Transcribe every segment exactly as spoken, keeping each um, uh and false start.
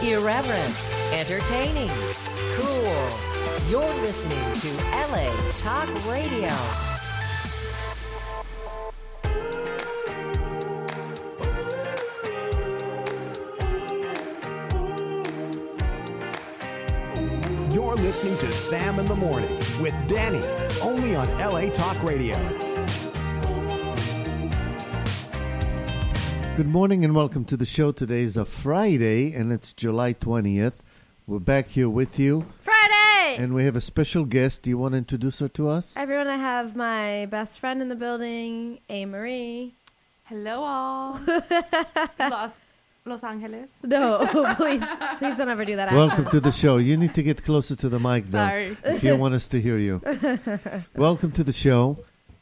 Irreverent, entertaining, cool. You're listening to L A Talk Radio. You're listening to Sam in the Morning with Danny, only on L A Talk Radio. Good morning and welcome to the show. Today is a Friday and it's July twentieth. We're back here with you. Friday! And we have a special guest. Do you want to introduce her to us? Everyone, I have my best friend in the building, A. Marie. Hello all. Los, Los Angeles. No, please, please don't ever do that. Welcome to the show. You need to get closer to the mic, though, Sorry. if you want us to hear you. Welcome to the show,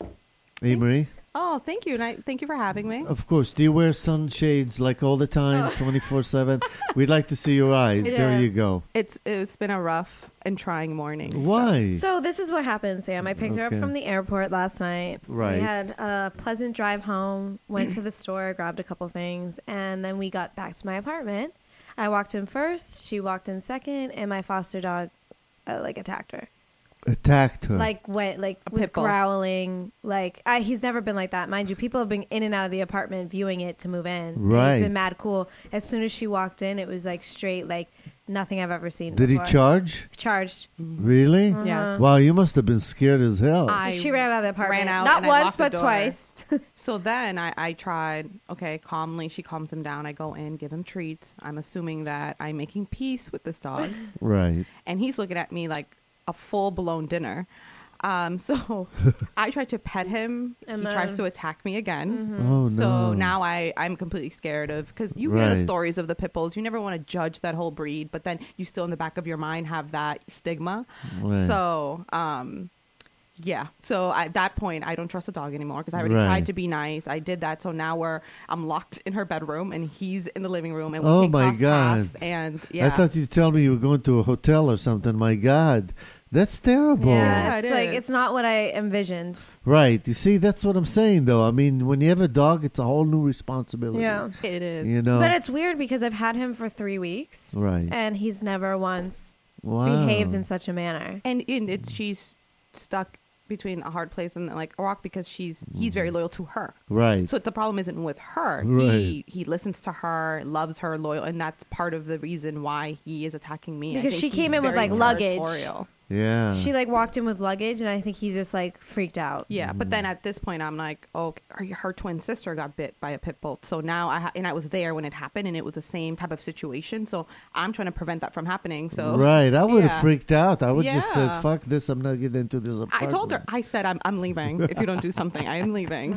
A. Marie. Oh, thank you. And I, thank you for having me. Of course. Do you wear sunshades like all the time, twenty-four seven? We'd like to see your eyes. Yeah. There you go. It's It's been a rough and trying morning. Why? So this is what happened, Sam. I picked her Okay. up from the airport last night. Right. We had a pleasant drive home, went to the store, grabbed a couple things, and then we got back to my apartment. I walked in first, she walked in second, and my foster dog uh, like attacked her. Attacked her. Like went like A was pit bull. growling. Like I, he's never been like that, mind you. People have been in and out of the apartment viewing it to move in. And Right. he's been mad cool. As soon as she walked in, it was like straight like nothing I've ever seen. Did he before. charge? Charged. Really? Uh-huh. Yes. Wow, you must have been scared as hell. I she ran out of the apartment. ran out Not and I once, locked the but door. twice. So then I, I tried, okay, calmly. She calms him down. I go in, give him treats. I'm assuming that I'm making peace with this dog. Right. And he's looking at me like a full-blown dinner. Um, so I tried to pet him. And he tries then- to attack me again. Oh, no. So now I, I'm completely scared of, because you hear Right. the stories of the pit bulls. You never want to judge that whole breed, but then you still in the back of your mind have that stigma. Right. So, um, yeah. So at that point, I don't trust a dog anymore because I already Right. tried to be nice. I did that. So now we're, I'm locked in her bedroom and he's in the living room. And we Oh, can't my cross God. paths. And yeah. I thought you'd tell me you were going to a hotel or something. My God. That's terrible. Yeah, Yeah, it's it like is. it's not what I envisioned. Right. You see, that's what I'm saying, though. I mean, when you have a dog, it's a whole new responsibility. Yeah. it is. You know? But it's weird because I've had him for three weeks right. and he's never once Wow. behaved in such a manner. And, and it's, she's stuck between a hard place and like a rock because she's he's very loyal to her. Right. So the problem isn't with her. Right. He he listens to her, loves her, loyal, and that's part of the reason why he is attacking me. I Because think she he's came in with, very like, luggage. territorial. yeah. She like walked in with luggage and I think he just like freaked out. Yeah, but then at this point, I'm like, oh, her, her twin sister got bit by a pit bull. So now I ha- and I was there when it happened, and it was the same type of situation. So I'm trying to prevent that from happening. So right. I would have yeah. freaked out. I would just said, Yeah. fuck this. I'm not getting into this I apartment. told her, I said, I'm I'm leaving if you don't do something. I am leaving.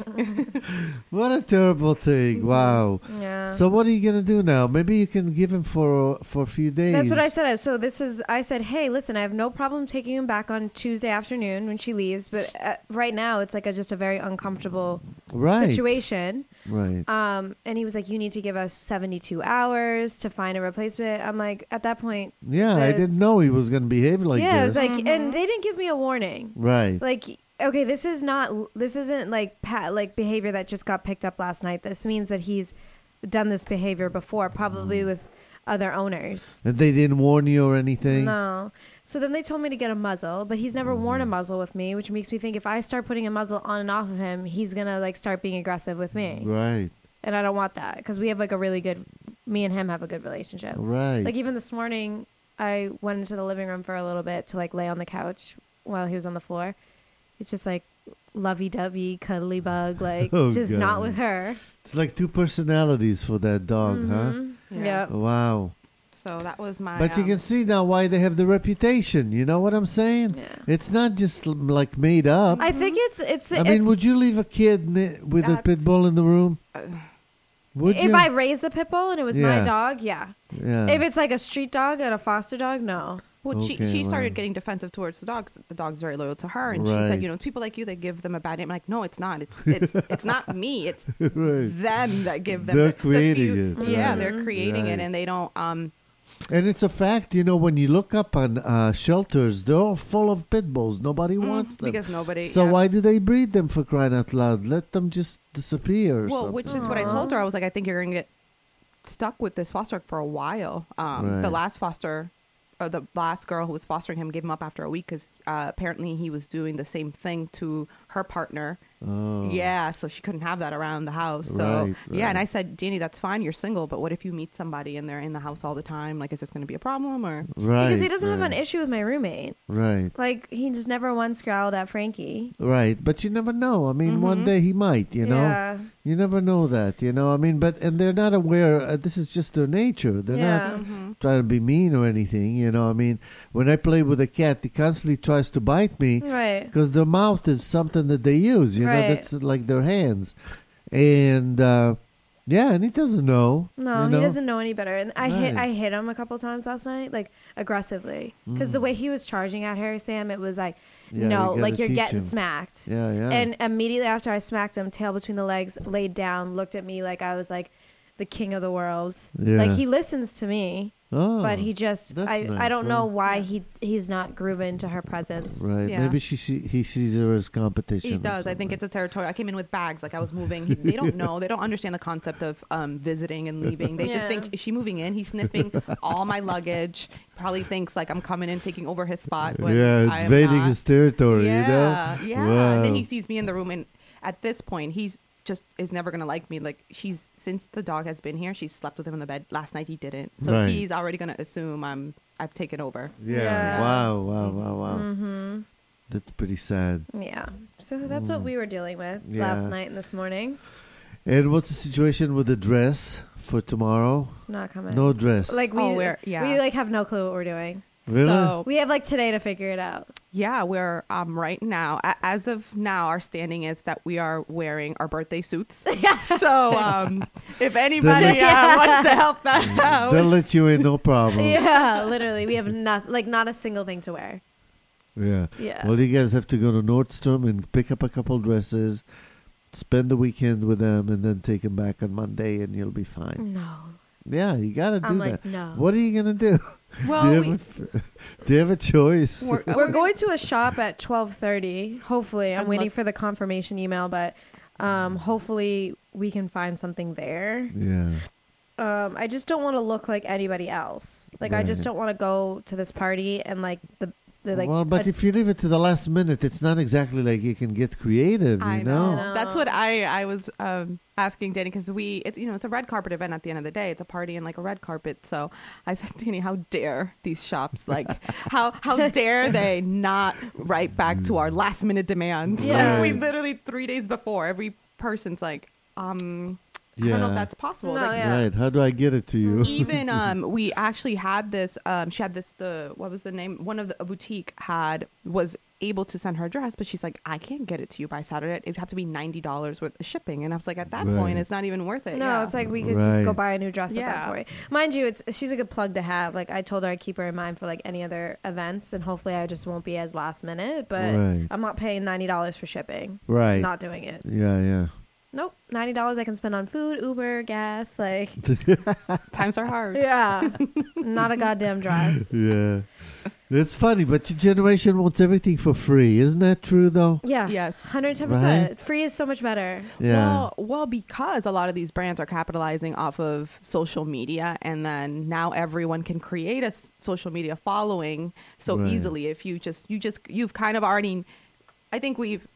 What a terrible thing. Wow. Yeah. So what are you going to do now? Maybe you can give him for for a few days. That's what I said. So this is, I said, hey, listen, I have no problem taking him back on Tuesday afternoon when she leaves. But uh, right now it's like a, just a very uncomfortable Right. situation. Right. Um, and he was like, you need to give us seventy-two hours to find a replacement. I'm like, at that point, Yeah, I the- didn't know he was going to behave like yeah, it this. was like, and they didn't give me a warning. right. Like, okay, this is not, this isn't like pa- like behavior that just got picked up last night. This means that he's done this behavior before, probably Mm. with other owners. And they didn't warn you or anything? No. So then they told me to get a muzzle, but he's never worn Mm-hmm. a muzzle with me, which makes me think if I start putting a muzzle on and off of him, he's going to like start being aggressive with me. Right. And I don't want that because we have like a really good, me and him have a good relationship. Right. Like even this morning, I went into the living room for a little bit to like lay on the couch while he was on the floor. It's just like lovey-dovey, cuddly bug, like Oh, just not God. with her. It's like two personalities for that dog, Mhm. Yeah. huh? Wow. So that was my. But you um, can see now why they have the reputation. You know what I'm saying? Yeah. It's not just l- like made up. I think it's it's. I it- mean, would you leave a kid ni- with a That's- pit bull in the room? uh, Would if you? I raised the pit bull and it was my Yeah. dog, yeah. yeah. If it's like a street dog and a foster dog, no. Well, she, Okay, she started wow. getting defensive towards the dogs. The dog's very loyal to her, and she Right. said, "You know, it's people like you that give them a bad name." I'm like, no, it's not. It's it's, it's not me. It's right. them that give them. They're the, the creating few- it, Yeah, right. they're creating Right. it, and they don't. Um, And it's a fact, you know, when you look up on uh, shelters, they're all full of pit bulls. Nobody wants them. because nobody. So yeah. why do they breed them, for crying out loud? Let them just disappear or Well, something. which is what I told her. I was like, I think you're going to get stuck with this foster for a while. Um, Right. The last foster, or the last girl who was fostering him, gave him up after a week because uh, apparently he was doing the same thing to her partner. Oh. Yeah, so she couldn't have that around the house. So Right, yeah, and right. I said, Danny, that's fine. You're single, but what if you meet somebody and they're in the house all the time? Like, is this going to be a problem or? Right. Because he doesn't have right, an issue with my roommate. Right. Like, he just never once growled at Frankie. Right. But you never know. I mean, one Mhm. day he might, you know? Yeah. You never know that, you know? I mean, but, and they're not aware, uh, this is just their nature. They're Yeah. not Mm-hmm. trying to be mean or anything, you know? I mean, when I play with a cat, he constantly tries to bite me. Right. Because their mouth is something that they use, you know, Right. that's like their hands. And, uh, yeah, and he doesn't know. No, you know? he doesn't know any better. And I hit Right. I hit him a couple times last night, like aggressively, because the way he was charging at her, Sam, it was like, Mm. Yeah, no, you like gotta you're teach getting him. smacked. Yeah, yeah. And immediately after I smacked him, tail between the legs, laid down, looked at me like I was like the king of the world. Yeah. Like he listens to me, oh, but he just that's I, nice, I don't know well. why he he's not grooving to her presence. Right. Yeah. Maybe she see, he sees her as competition. He or does. I think something. it's a territory. I came in with bags, like I was moving. He, they don't know. They don't understand the concept of um, visiting and leaving. They just Yeah. think, is she moving in? He's sniffing all my luggage. Probably thinks like I'm coming in, taking over his spot. When yeah, I am invading not. his territory, yeah, you know? Yeah. Wow. And then he sees me in the room, and at this point, he's just is never gonna like me. Like she's since the dog has been here, she's slept with him in the bed. Last night he didn't, so Right. he's already gonna assume I'm I've taken over. Yeah. Yeah. Wow, wow, wow, wow. Mm-hmm. That's pretty sad. Yeah. So that's what we were dealing with Mm. Yeah. last night and this morning. And what's the situation with the dress for tomorrow? It's not coming. No dress. Like we, Oh, we're- yeah. we like have no clue what we're doing. Really? So We have like today to figure it out. yeah, we're um right now. A- as of now, our standing is that we are wearing our birthday suits. So um, if anybody let- uh, wants to help that out, They'll let you in, no problem. Yeah, literally, we have not like not a single thing to wear. Yeah. Yeah. Well, you guys have to go to Nordstrom and pick up a couple dresses, spend the weekend with them, and then take them back on Monday, and you'll be fine. No, Yeah, you got to do I'm that. like no. What are you going to do? well, do, you we, have a, do you have a choice? we're, We're going to a shop at twelve thirty. Hopefully, I'm I'm waiting look- for the confirmation email, but um, hopefully we can find something there. Yeah. Um, I just don't want to look like anybody else. Like I just Right. don't want to go to this party and like the, the like. well, but a- if you leave it to the last minute, it's not exactly like you can get creative, you I know? know. That's what I I was um, asking Danny because we it's you know it's a red carpet event at the end of the day. It's a party and like a red carpet. So I said, Danny, how dare these shops like how how dare they not write back to our last minute demands? Yeah. Like, we literally three days before every person's like um I don't know if Yeah. that's possible. No, Like, yeah. Right. How do I get it to you? even um we actually had this um she had this the what was the name one of the a boutique had was able to send her dress, but she's like, I can't get it to you by Saturday. It'd have to be ninety dollars worth of shipping. And I was like, at that Right. point it's not even worth it. No, Yeah. it's like we could just go Right. buy a new dress at that Yeah. point. Mind you, it's she's a good plug to have. Like I told her I'd keep her in mind for like any other events, and hopefully I just won't be as last minute. But Right. I'm not paying ninety dollars for shipping. Right. Not doing it. Yeah, yeah. Nope, ninety dollars I can spend on food, Uber, gas. Like Times are hard. yeah, not a goddamn dress. Yeah. It's funny, but your generation wants everything for free. Isn't that true, though? Yeah, Yes. one hundred ten Right? percent. Free is so much better. Yeah. Well, well, because a lot of these brands are capitalizing off of social media, and then now everyone can create a s- social media following so Right. easily. If you just, you just, you've kind of already. I think we've.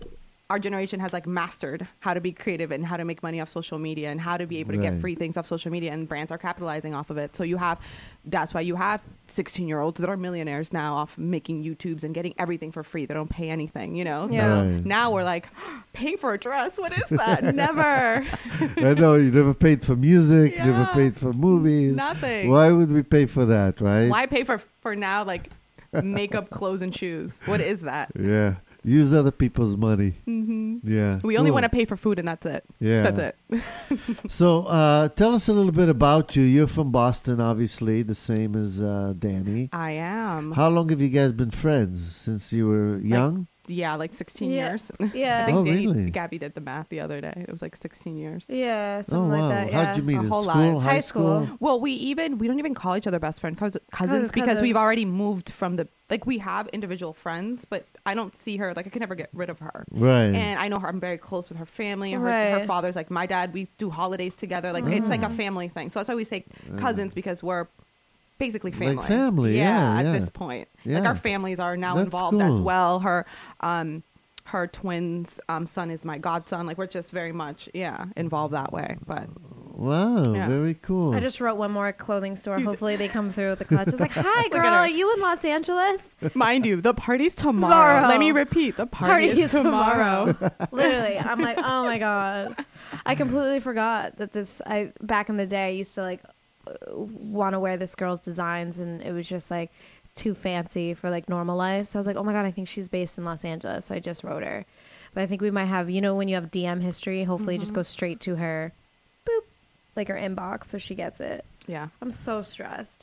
Our generation has like mastered how to be creative and how to make money off social media and how to be able to Right. get free things off social media, and brands are capitalizing off of it. So you have, that's why you have sixteen year olds that are millionaires now off making YouTubes and getting everything for free. They don't pay anything, you know? Yeah. So Right. now we're like, paying for a dress? What is that? Never. I know you never paid for music, you never Yeah. paid for movies. Nothing. Why would we pay for that, right? Why pay for for now like makeup, clothes, and shoes? What is that? Yeah. Use other people's money. hmm Yeah. We only Cool. want to pay for food, and that's it. Yeah. That's it. So, uh, tell us a little bit about you. You're from Boston, obviously, the same as uh, Danny. I am. How long have you guys been friends? Since you were young? yeah, like sixteen Yeah. years. Yeah. I think Oh, Danny, really? Gabby did the math the other day. It was like sixteen years. Yeah, Oh something wow! like that. Yeah. How'd you meet A in whole school? lot. High, High school. Well, we even we don't even call each other best friend cous- cousins Cousins, because we've cousins. already moved from the like we have individual friends, but I don't see her like I can never get rid of her. Right. And I know her. I'm very close with her family. And her, Right. her father's like my dad. We do holidays together. Like it's like a family thing. So that's why we say cousins because we're basically family. Like family, yeah, at yeah. this point, Yeah. like our families are now That's involved as cool. well. Her, um, her twins um, son is my godson. Like we're just very much yeah involved that way. But Wow, Yeah. very cool. I just wrote one more clothing store. Hopefully they come through with the clutch. It's like, hi, at girl, her. are you in Los Angeles? mind you, the party's tomorrow. Tomorrow. Let me repeat, the party, Party is is tomorrow. Literally, I'm like, oh my god, I completely forgot that this. I back in the day, I used to like want to wear this girl's designs, and it was just like too fancy for like normal life. So I was like, oh my god, I think she's based in Los Angeles. So I just wrote her, but I think we might have, you know, when you have D M history, hopefully just go straight to her, boop, like her inbox, so she gets it. Yeah, I'm so stressed.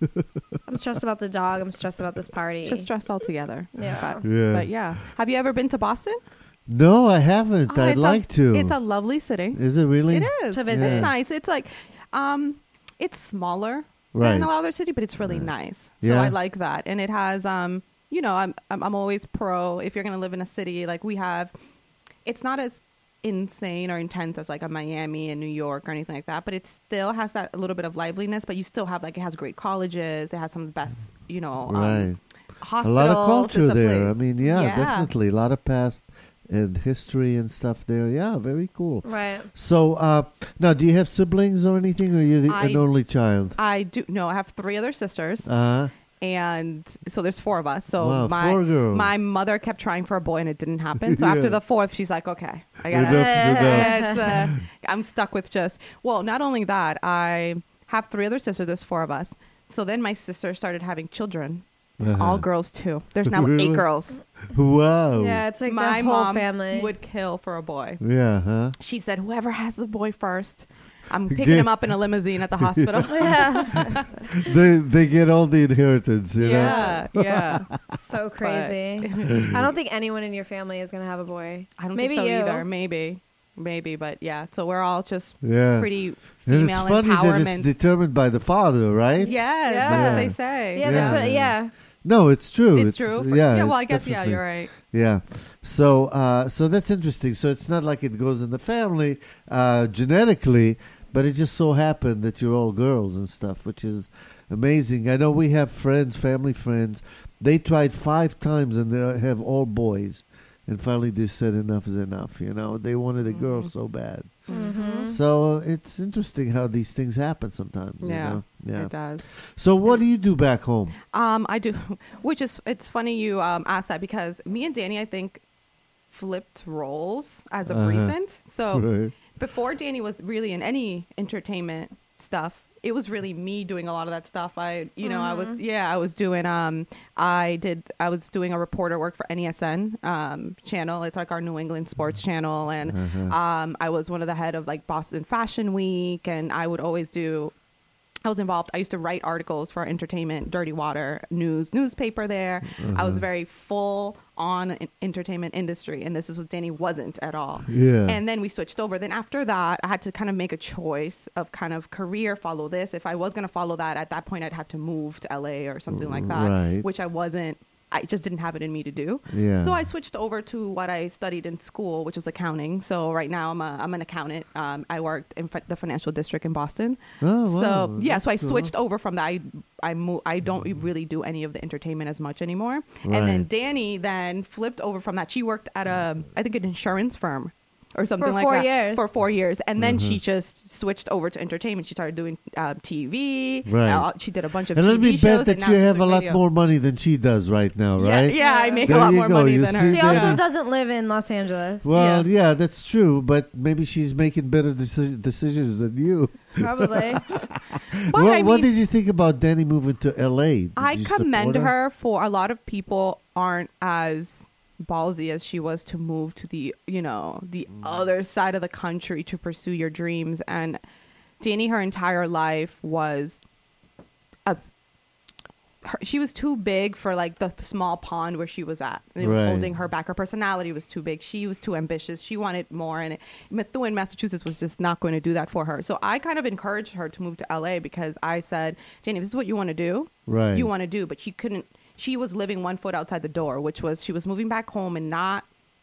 I'm stressed about the dog. I'm stressed about this party. just stressed all together. Yeah. yeah. But yeah, have you ever been to Boston? No, I haven't. Oh, I'd it's a- like to. It's a lovely city. Is it really? It is. To visit. Yeah. It's nice. It's like, um, it's smaller Right. than a lot of other city, but it's really nice. So Yeah. I like that, and it has, um, you know, I'm I'm, I'm always pro if you're gonna live in a city like we have. It's not as insane or intense as like a Miami and New York or anything like that, but it still has that a little bit of liveliness. But you still have like it has great colleges. It has some of the best, you know, um, Right. A hospitals. lot of culture It's a there. place. I mean, yeah, Yeah. definitely. A lot of past and history and stuff there. Yeah, very cool. Right. So, uh, now, do you have siblings or anything, or are you the, I- an only child? I do no. I have three other sisters. Uh And so there's four of us. So Wow, my four girls. my mother kept trying for a boy and it didn't happen. So Yeah. after the fourth, she's like, okay, I got Enough is enough. it's, uh, I'm stuck with just well. Not only that, I have three other sisters. There's four of us. So then my sister started having children, Uh-huh. all girls too. There's now Really? eight girls. Wow. Yeah, it's like my the whole mom family. would kill for a boy. Yeah, huh? She said, whoever has the boy first, I'm picking Get- him up in a limousine at the hospital. Yeah. They they get all the inheritance, you know? yeah, yeah. So crazy. I don't think anyone in your family is gonna have a boy. I don't Maybe think so you. either. Maybe, maybe, but yeah. So we're all just Yeah. pretty And female it's funny that empowerment. it's determined by the father, right? Yes, Yeah. that's what Yeah. they say. Yeah, that's Yeah. what, yeah. No, it's true. It's, true. Yeah, yeah. Well, it's I guess yeah, definitely- you're right. Yeah. So, uh, so that's interesting. So it's not like it goes in the family uh, genetically, but it just so happened that you're all girls and stuff, which is amazing. I know we have friends, family friends. They tried five times and they have all boys, and finally they said enough is enough. You know, they wanted a girl Mm-hmm. so bad. Mm-hmm. So it's interesting how these things happen sometimes. You Yeah, know? Yeah. It does. So what do you do back home? Um, I do, which is it's funny you um asked that because me and Danny I think flipped roles as of Uh-huh. recent. So Right. before Danny was really in any entertainment stuff, it was really me doing a lot of that stuff. I, you know, I was, yeah, I was doing, um, I did, I was doing a reporter work for N E S N, um, channel. It's like our New England sports channel. And, Uh-huh. um, I was one of the head of like Boston Fashion Week, and I would always do, I was involved. I used to write articles for Entertainment, Dirty Water News newspaper there. I was very full on in- entertainment industry, and this is what Danny wasn't at all. Yeah. And then we switched over. Then after that, I had to kind of make a choice of kind of career, follow this. If I was going to follow that, at that point, I'd have to move to L A or something like that, Right. which I wasn't. I just didn't have it in me to do. Yeah. So I switched over to what I studied in school, which was accounting. So right now I'm a, I'm an accountant. Um, I worked in fi- the financial district in Boston. Oh, wow. So yeah, so I That's cool. switched over from that. I I, mo- I don't really do any of the entertainment as much anymore. And then Right. Danny then flipped over from that. She worked at a I think an insurance firm or something For like four that years. for four years, and then Mm-hmm. she just switched over to entertainment. She started doing uh, T V. Right. Uh, she did a bunch of And T let V me shows. bet that and now you she's have a doing lot video. more money than she does right now, Yeah, right? yeah, I make There a lot you more go, money you than see her. She that? also Yeah. doesn't live in Los Angeles. Well, Yeah. yeah. that's true, but maybe she's making better deci- decisions than you. Probably. But Well, I what mean- did you think about Danny moving to L A? Did I you support commend her for a lot of people aren't as ballsy as she was to move to the, you know, the other side of the country to pursue your dreams. And Danny, her entire life was a her, she was too big for like the small pond where she was at. And it was Right. holding her back. Her personality was too big. She was too ambitious. She wanted more, and it, Methuen, Massachusetts was just not going to do that for her. So I kind of encouraged her to move to L A because I said, Janie, this is what you want to do. Right. You want to do, but she couldn't. She was living one foot outside the door, which was she was moving back home and not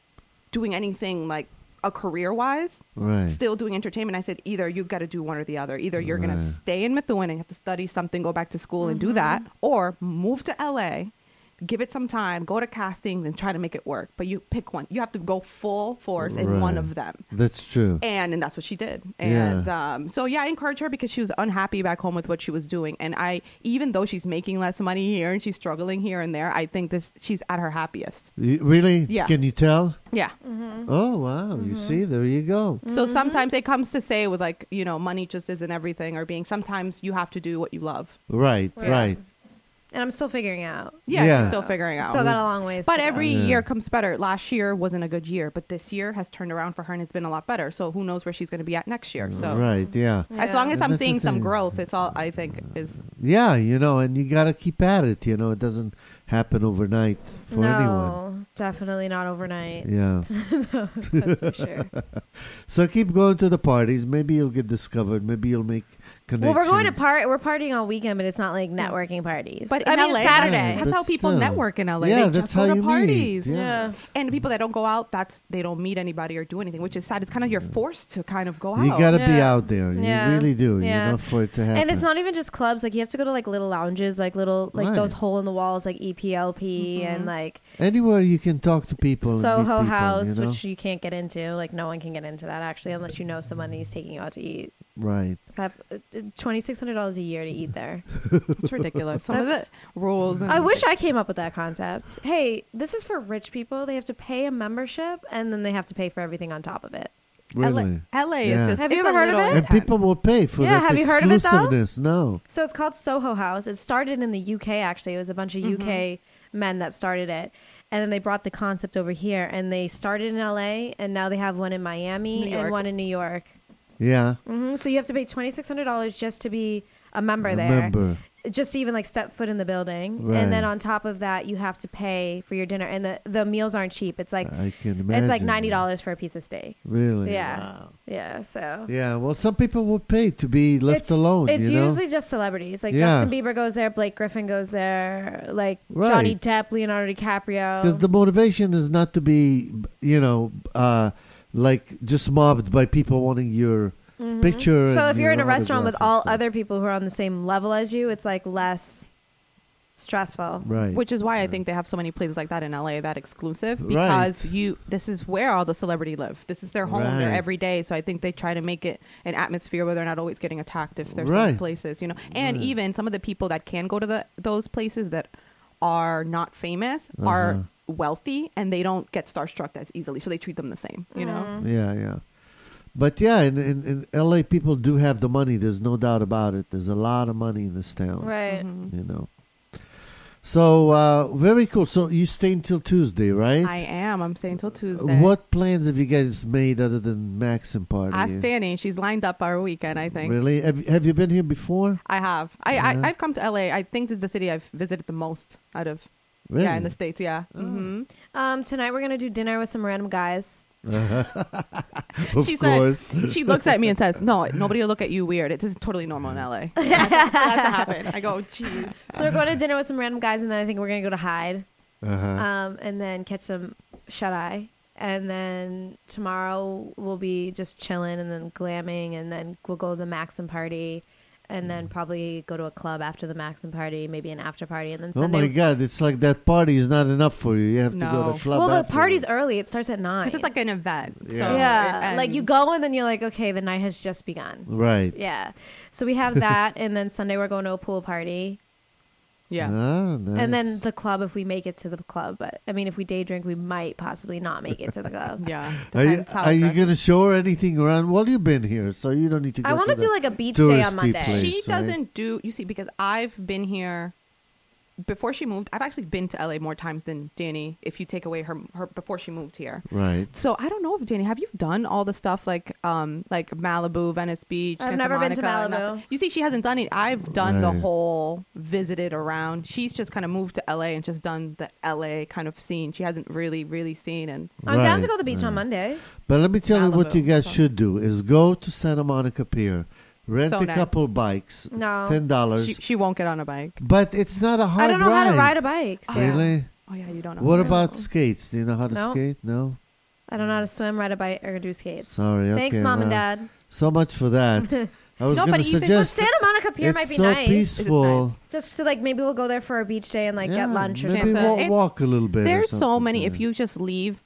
doing anything like a career wise. Right. Still doing entertainment. I said, either you got to do one or the other. Either you're going Right. to stay in Methuen and you have to study something, go back to school and do that, or move to L A, give it some time, go to castings and try to make it work. But you pick one. You have to go full force in one Right. of them. That's true. And and that's what she did. Yeah. And um, so yeah, I encouraged her because she was unhappy back home with what she was doing. And I, even though she's making less money here and she's struggling here and there, I think this she's at her happiest. You- really? Yeah. Can you tell? Yeah. Oh wow! You see, there you go. So sometimes it comes to say with like, you know, money just isn't everything, or being sometimes you have to do what you love. Right, Yeah. right. And I'm still figuring out. Yeah, Yeah. she's still figuring out. Still got a long ways. But to go. every Yeah. year comes better. Last year wasn't a good year, but this year has turned around for her and it's been a lot better. So who knows where she's going to be at next year. So Right, yeah, as Yeah. long as And I'm that's the seeing some thing. growth, it's all I think is yeah. You know, and you got to keep at it. You know, it doesn't happen overnight for no, anyone. definitely not overnight. Yeah. That's for sure. So keep going to the parties. Maybe you'll get discovered. Maybe you'll make Well, connections. we're going to part. We're partying all weekend, but it's not like networking parties. But I in mean, L A, it's Saturday. Yeah, that's how but people still. network in L A. Yeah, they that's just go how to you meet. parties. Yeah. Yeah. And the people that don't go out, that's they don't meet anybody or do anything, which is sad. It's kind of you're forced to kind of go out. You got to be Yeah. out there. You Yeah. really do. Yeah. You know, for it to happen. And it's not even just clubs. Like you have to go to like little lounges, like little like Right. those hole in the walls, like E P L P and like Anywhere you can talk to people. and meet Soho people, House, you know? which you can't get into. Like no one can get into that actually, unless you know someone who's taking you out to eat. Right. Twenty six hundred dollars a year to eat there. It's ridiculous. Some of That's- the rules. And I wish I came up with that concept. Hey, this is for rich people. They have to pay a membership, and then they have to pay for everything on top of it. Really. L A Yeah. is just. Have you it's ever a heard of little it? And people will pay for Yeah, that have you heard of it, though? exclusiveness. No. So it's called Soho House. It started in the U K, actually. It was a bunch of U K men that started it. And then they brought the concept over here. And they started in L A, and now they have one in Miami New and York. one in New York. Yeah. hmm So you have to pay twenty six hundred dollars just to be a member A there. member. Just to even like step foot in the building. Right. And then on top of that, you have to pay for your dinner. And the, the meals aren't cheap. It's like I can imagine. it's like ninety dollars for a piece of steak. Really? Yeah. Wow. Yeah, so Yeah. Well, some people will pay to be left it's, alone. It's you know? usually just celebrities. Like Yeah. Justin Bieber goes there, Blake Griffin goes there, like Right. Johnny Depp, Leonardo DiCaprio. Because the motivation is not to be, you know, uh, like just mobbed by people wanting your picture. Mm-hmm. So and if you're your in a restaurant with autograph and all stuff. other people who are on the same level as you, it's like less stressful. Right. Which is why I think they have so many places like that in L A, that exclusive, Right. because you this is where all the celebrity live. This is their home. They're Right. every day. So I think they try to make it an atmosphere where they're not always getting attacked if there's Right. some places, you know. And Right. even some of the people that can go to the those places that are not famous are Uh-huh. wealthy and they don't get starstruck as easily. So they treat them the same, you know. Yeah, yeah. But yeah, in, in, in L A, people do have the money. There's no doubt about it. There's a lot of money in this town. Right. Mm-hmm. You know. So, uh, very cool. So, you stay until Tuesday, right? I am. I'm staying till Tuesday. What plans have you guys made other than Maxim Party? Ask Danny. She's lined up our weekend, I think. Really? Have, have you been here before? I have. I, Yeah. I I've come to L A. I think this is the city I've visited the most out of Really? yeah in the States. Yeah. hmm Um, tonight we're gonna do dinner with some random guys. Of she course. said she looks at me and says, "No, nobody will look at you weird. It's totally normal in L A." That's, that's to happen. I go, "Jeez." So we're going to dinner with some random guys, and then I think we're gonna go to Hyde, Uh-huh. um, and then catch some shut eye. And then tomorrow we'll be just chilling and then glamming, and then we'll go to the Maxim party, and then probably go to a club after the Maxim party, maybe an after party, and then Oh Sunday. my God! It's like that party is not enough for you. You have to go No. to a club. well, the afterwards. party's early; it starts at nine. Because it's like an event. Yeah. So, yeah, and- like you go and then you're like, okay, the night has just begun. right. Yeah, so we have that, and then Sunday we're going to a pool party, Yeah. Ah, nice. and then the club if we make it to the club. But I mean, if we day drink, we might possibly not make it to the club. Yeah. Are you, Depends how are you aggressive- going to show her anything around? Well, you've been here, so you don't need to go I want to to the do like a beach day on touristy Monday. place. She right? doesn't do. You see, because I've been here before she moved, I've actually been to L A more times than Danny. If you take away her, her before she moved here, Right. so I don't know if Danny, have you done all the stuff like um like Malibu, Venice Beach? I've Santa never been to Monica, Malibu. nothing? You see, she hasn't done it. I've done the Right. whole visited around. She's just kind of moved to L A and just done the L A kind of scene. She hasn't really really seen and I'm down to Right, go to the beach right. on Monday. But let me tell you what Malibu, you guys so- should do is go to Santa Monica Pier, rent So a nice. couple bikes. No. It's ten dollars. she, she won't get on a bike. But it's not a hard I don't know ride. how to ride a bike. so- Really? Oh yeah, you don't know. What No. about skates? Do you know how to No. skate? No. I don't know how to swim, ride a bike, or do skates. Sorry. Okay. Thanks, mom and well, dad. So much for that. I was No, going but to even- But suggest. Santa Monica Pier it's might be so nice. peaceful. nice. Just so like maybe we'll go there for a beach day and like Yeah, get lunch or maybe something. wa- It's- walk a little bit. or There's so something, many. yeah. If you just leave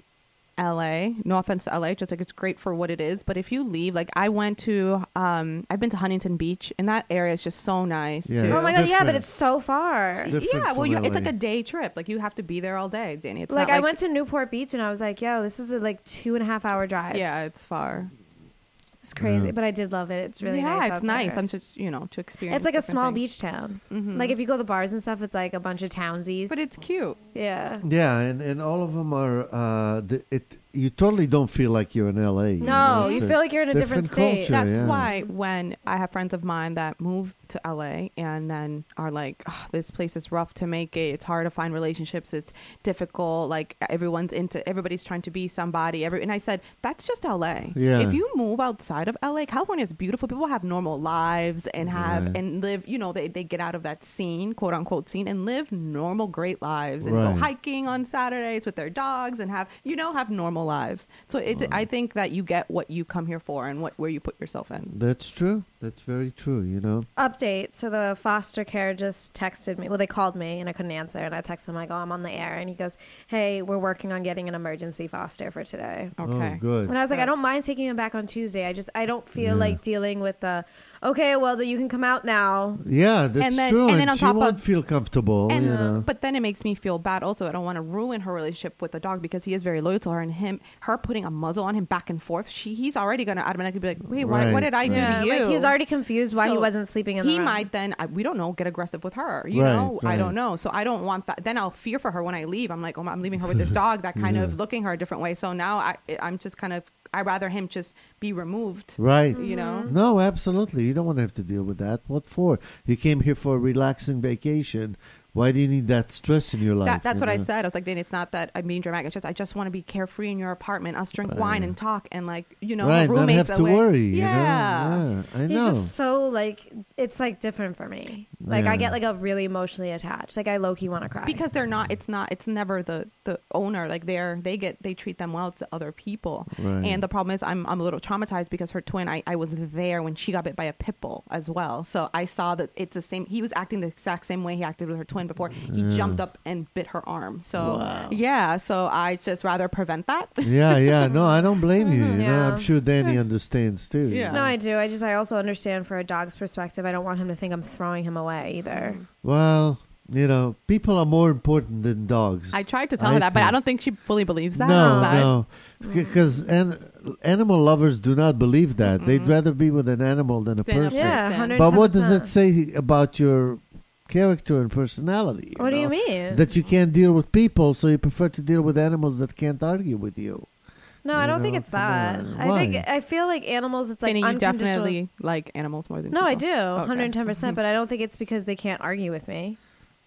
L A, no offense to L A, just like it's great for what it is. But if you leave, like I went to, um, I've been to Huntington Beach, and that area is just so nice. Yeah, too. Oh it's my god, yeah, but different. it's so far. It's different yeah, well, from you, it's L A. like a day trip. Like you have to be there all day, Danny. It's Like not I went to Newport Beach and I was like, yo, this is a like two and a half hour drive. Yeah, it's far. It's crazy, Yeah. but I did love it. It's really yeah, nice. it's out nice. there. I'm just you know to experience. It's like a different small things. beach town. Mhm. Like if you go to the bars and stuff, it's like a bunch of townsies. but it's cute. yeah. Yeah, and, and all of them are. Uh, the, it you totally don't feel like you're in L A. you No, know? you It's feel like you're in a different state. culture, That's yeah. why when I have friends of mine that move to L A and then are like, oh, this place is rough to make it. It's hard to find relationships. It's difficult. Like everyone's into, everybody's trying to be somebody. Every, and I said, that's just L A. Yeah. If you move outside of L A, California is beautiful. People have normal lives and have, Right. and live, you know, they, they get out of that scene, quote unquote scene, and live normal, great lives and Right. go hiking on Saturdays with their dogs and have, you know, have normal lives. So it's, I think that you get what you come here for and what, where you put yourself in. That's true. That's very true. You know. Update. So the foster care just texted me. Well, they called me and I couldn't answer. And I texted him like, oh, I'm on the air. And he goes, hey, we're working on getting an emergency foster for today. Okay. Oh, good. And I was like, Yeah. I don't mind taking him back on Tuesday. I just, I don't feel Yeah. like dealing with the, okay, well, you can come out now. Yeah, that's And then- true. and And, then on she top of- won't feel comfortable. And you know. but then it makes me feel bad also. I don't want to ruin her relationship with the dog because he is very loyal to her, and him her putting a muzzle on him back and forth, she he's already gonna automatically be like, wait, why, Right, what did I right. do Yeah, to you? like he was already confused why he So wasn't sleeping in the he room. might then I, we don't know get aggressive with her, you Right, know. I right. don't know, so I don't want that. Then I'll fear for her when I leave. I'm like, oh, I'm leaving her with this dog that kind Yeah. of looking her a different way. So now I I'm just kind of I rather him just be removed, Right. you know. No, absolutely. You don't want to have to deal with that. What for? You came here for a relaxing vacation. Why do you need that stress in your life? That, that's you what I know? said. I was like, Dane, it's not that I'm being dramatic. It's just I just want to be carefree in your apartment. Us drink Right. wine and talk and like you know, Right, not roommates have to away. worry. You Yeah. know? Yeah, I He's know. just so like, it's like different for me. Like Yeah. I get like a really emotionally attached. Like I low key want to cry. Because they're not. It's not. It's never the the owner. Like they're they get they treat them well to other people. Right. And the problem is I'm I'm a little traumatized because her twin. I I was there when she got bit by a pit bull as well. So I saw that it's the same. He was acting the exact same way he acted with her twin before. He Yeah. jumped up and bit her arm. So Wow. yeah. So I just rather prevent that. yeah, yeah. No, I don't blame you. You know, Yeah. I'm sure Danny understands too. Yeah. No, I do. I just I also understand for a dog's perspective. I don't want him to think I'm throwing him away either. Well, you know, people are more important than dogs. I tried to tell I her that, but I think- don't think she fully believes that. No, Is that- no, because an, animal lovers do not believe that. They'd rather be with an animal than a Than a person. Yeah, person. hundred. But what does it say about your character and personality? What do you know? mean? That you can't deal with people, so you prefer to deal with animals that can't argue with you. no, I you don't think know, it's come that. on. I Why? think I feel like animals. It's like Danny, you unconditional. definitely like animals more than No, I people. do, Okay. hundred and ten percent. But I don't think it's because they can't argue with me.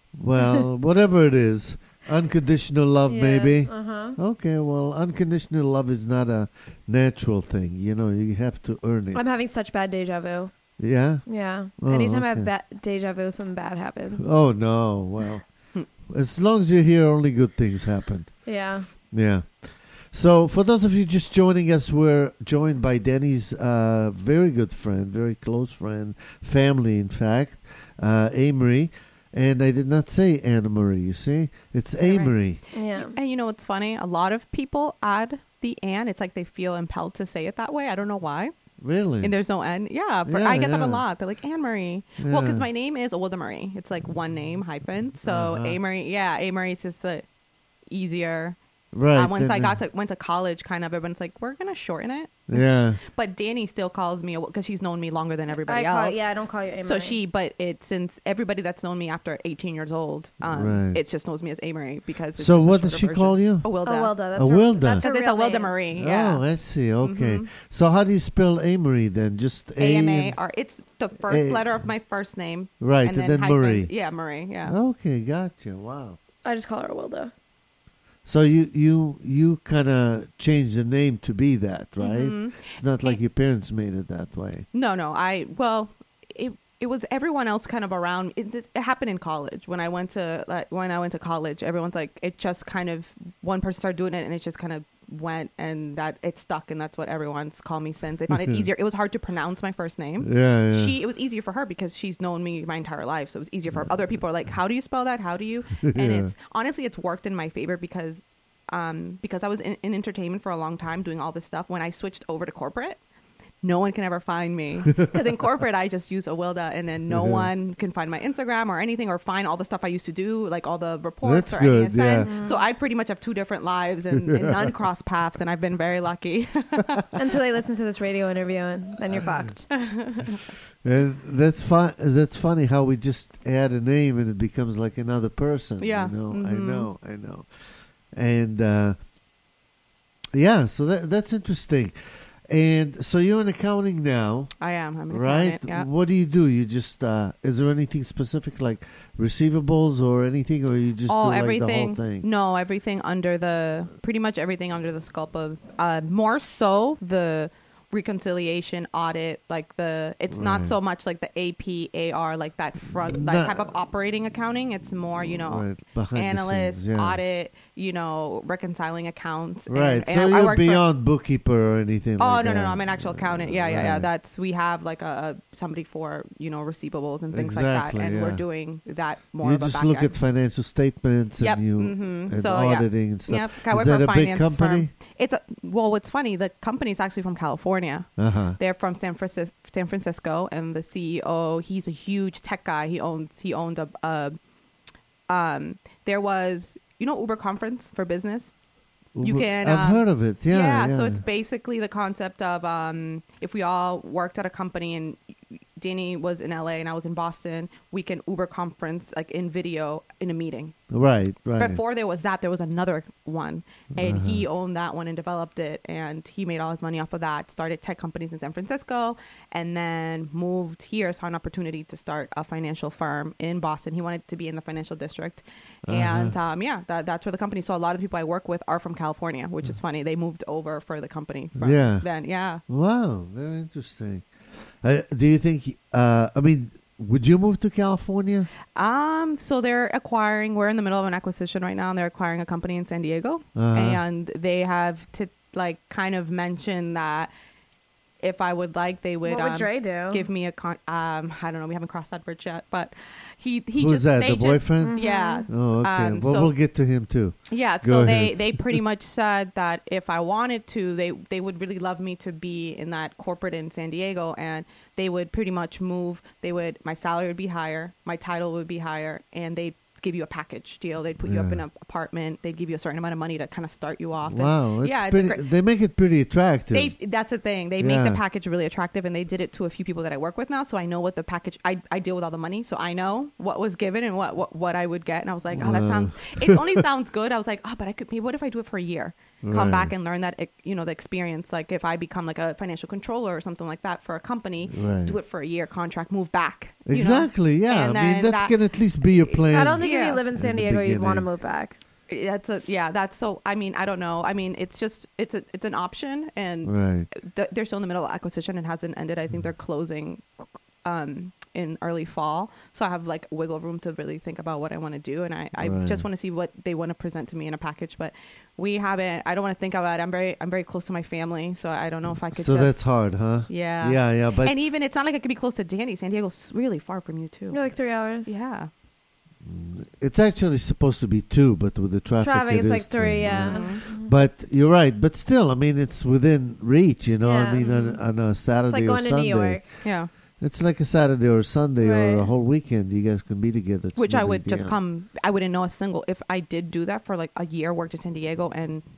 Well, whatever it is, unconditional love, maybe. Uh huh. Okay, well, unconditional love is not a natural thing. You know, you have to earn it. I'm having such bad deja vu. Yeah? Yeah. Oh, Anytime I okay. have ba- deja vu, something bad happens. Oh, no. Well, as long as you're here, only good things happen. Yeah. Yeah. So, for those of you just joining us, we're joined by Danny's uh, very good friend, very close friend, family, in fact, uh, Amory. And I did not say Anna Marie, you see? It's Right. Amory. Yeah. And you know what's funny? A lot of people add the "and." It's like they feel impelled to say it that way. I don't know why. Really? And there's no "n." Yeah, for, Yeah, I get that yeah. a lot. They're like Anne Marie. Well, because Yeah. my name is Olda Marie. It's like one name hyphen. So Uh-huh. A Marie. Yeah, A Marie is just the easier. Right. Uh, once then, I got uh, to went to college, kind of everyone's like, we're gonna shorten it. Yeah. But Danny still calls me because she's known me longer than everybody I call, else. yeah, I don't call you Amory. So she, but it since everybody that's known me after eighteen years old, um, Right. it just knows me as Amory because. It's So just a what does shorter she version. call you? Awilda. Awilda. That's Awilda. Her, that's her Because it's real Awilda name. Marie. Yeah. Oh, I see. Okay. Mhm. So how do you spell Amory then? Just A. A M A and- R. It's the first A- letter of my first name. Right, And and then, then hyphen- Marie. Yeah, Marie. Yeah. Okay, gotcha. Wow. I just call her Awilda. So you you you kind of changed the name to be that, right? Mhm. It's not like your parents made it that way. No, no. I well, it it was everyone else kind of around. It, it happened in college when I went to like, when I went to college. Everyone's like, it just kind of one person started doing it, and it just kind of went, and that it stuck, and that's what everyone's called me since. They found it easier. It was hard to pronounce my first name. Yeah, yeah. She it was easier for her because she's known me my entire life, so it was easier for other people. Are like, how do you spell that? How do you? And Yeah. it's honestly, it's worked in my favor because. Um, because I was in, in entertainment for a long time doing all this stuff. When I switched over to corporate, no one can ever find me. Because in corporate, I just use Awilda, and then no Mhm. one can find my Instagram or anything, or find all the stuff I used to do, like all the reports That's or any good, yeah. event. So I pretty much have two different lives, and, and none cross paths, and I've been very lucky. Until they listen to this radio interview, and then you're fucked. And that's fun. That's funny how we just add a name and it becomes like another person. Yeah. You know. I Mhm. know. I know. And uh, yeah, so that that's interesting. And so you're in accounting now, I am. I'm an right? accountant, yeah. What do you do? You just uh, is there anything specific like receivables or anything, or you just oh, do like everything. the whole thing? No, everything under the pretty much everything under the scope of uh, more so the reconciliation audit, like the it's not Right. so much like the A P A R, like that front Nah. that type of operating accounting. It's more, you know, Right, behind the analyst, scenes, yeah. audit, you know, reconciling accounts. and- Right. and so I- I you're work for- beyond bookkeeper or anything. Oh like no, no, that. no! I'm an actual accountant. Yeah, yeah, yeah. Right. That's we have like a, a somebody for you know receivables and things Exactly, like that, and yeah. we're doing that more. You of a just back look end. at financial statements Yep. and you mhm. and So, yeah. auditing and stuff. Yep. I work Is that for a big finance company? firm. It's a, well, what's funny, the company's actually from California. Uh huh. They're from San Francisco, San Francisco, and the C E O, he's a huge tech guy. He owns, he owned a, a um, there was, you know, Uber Conference for Business. You can, I've um, heard of it. Yeah. Yeah. so it's basically the concept of um, if we all worked at a company and Danny was in L A and I was in Boston, we can Uber conference like in video in a meeting. right. Right. Before there was that, there was another one, and Uh-huh. he owned that one and developed it, and he made all his money off of that. Started tech companies in San Francisco, and then moved here. Saw an opportunity to start a financial firm in Boston. He wanted to be in the financial district, and Uh-huh. um, yeah, that, that's where the company. So a lot of the people I work with are from California, which is funny. They moved over for the company. From Yeah. Then yeah. Wow. Very interesting. Uh, do you think? Uh, I mean, would you move to California? Um, so they're acquiring, we're in the middle of an acquisition right now, and they're acquiring a company in San Diego. Uh-huh. And they have to like kind of mention that if I would like, they would, What would um, Dre do? give me a con, um, I don't know, we haven't crossed that bridge yet, but he, he Who's just, that? they The just- boyfriend? Yeah. Oh, okay. Um, well, so- we'll get to him too. Yeah, Go so they, ahead. they pretty much said that if I wanted to, they they would really love me to be in that corporate in San Diego, and they would pretty much move. They would my salary would be higher, my title would be higher, and they'd give you a package deal. They'd put you up Yeah. in an apartment. They'd give you a certain amount of money to kind of start you off. And Wow. It's yeah, it's a pretty, great- they make it pretty attractive. they that's the thing. They Yeah. make the package really attractive, and they did it to a few people that I work with now. So I know what the package. I, I deal with all the money, so I know what was given and what what, what I would get. And I was like, oh, that Wow. sounds. It only sounds good. I was like, oh, but I could. Maybe what if I do it for a year? Come Right. back and learn that ex- you know the experience. Like if I become like a financial controller or something like that for a company, Right. do it for a year contract, move back. you know? Exactly. Yeah. And I mean, then that, that- can at least be your plan. I don't think if Yeah. you live in In San the Diego, you'd want to beginning. move back. That's a yeah. That's so. I mean, I don't know. I mean, it's just it's a it's an option, and Right. th- they're still in the middle of acquisition and hasn't ended. I think they're closing um, in early fall, so I have like wiggle room to really think about what I want to do, and I, I Right. just want to see what they want to present to me in a package. But we haven't. I don't want to think about it. I'm very I'm very close to my family, so I don't know if I could. So just, that's hard, huh? yeah, Yeah, yeah. But and even it's not like I could be close to Danny. San Diego's really far from you too. You're like three hours. Yeah. it's actually supposed to be two, but with the traffic, Traffic, it it's is like three. Yeah. Mhm. But you're right. But still, I mean, it's within reach. You know, I Yeah. mean, on, on a It's Saturday like or going to Sunday, New York. Yeah. it's like a Saturday or Sunday or a Right. whole weekend. You guys can be together. It's Which no I big would just deal. come. I wouldn't know a single if I did do that for like a year, worked in San Diego, and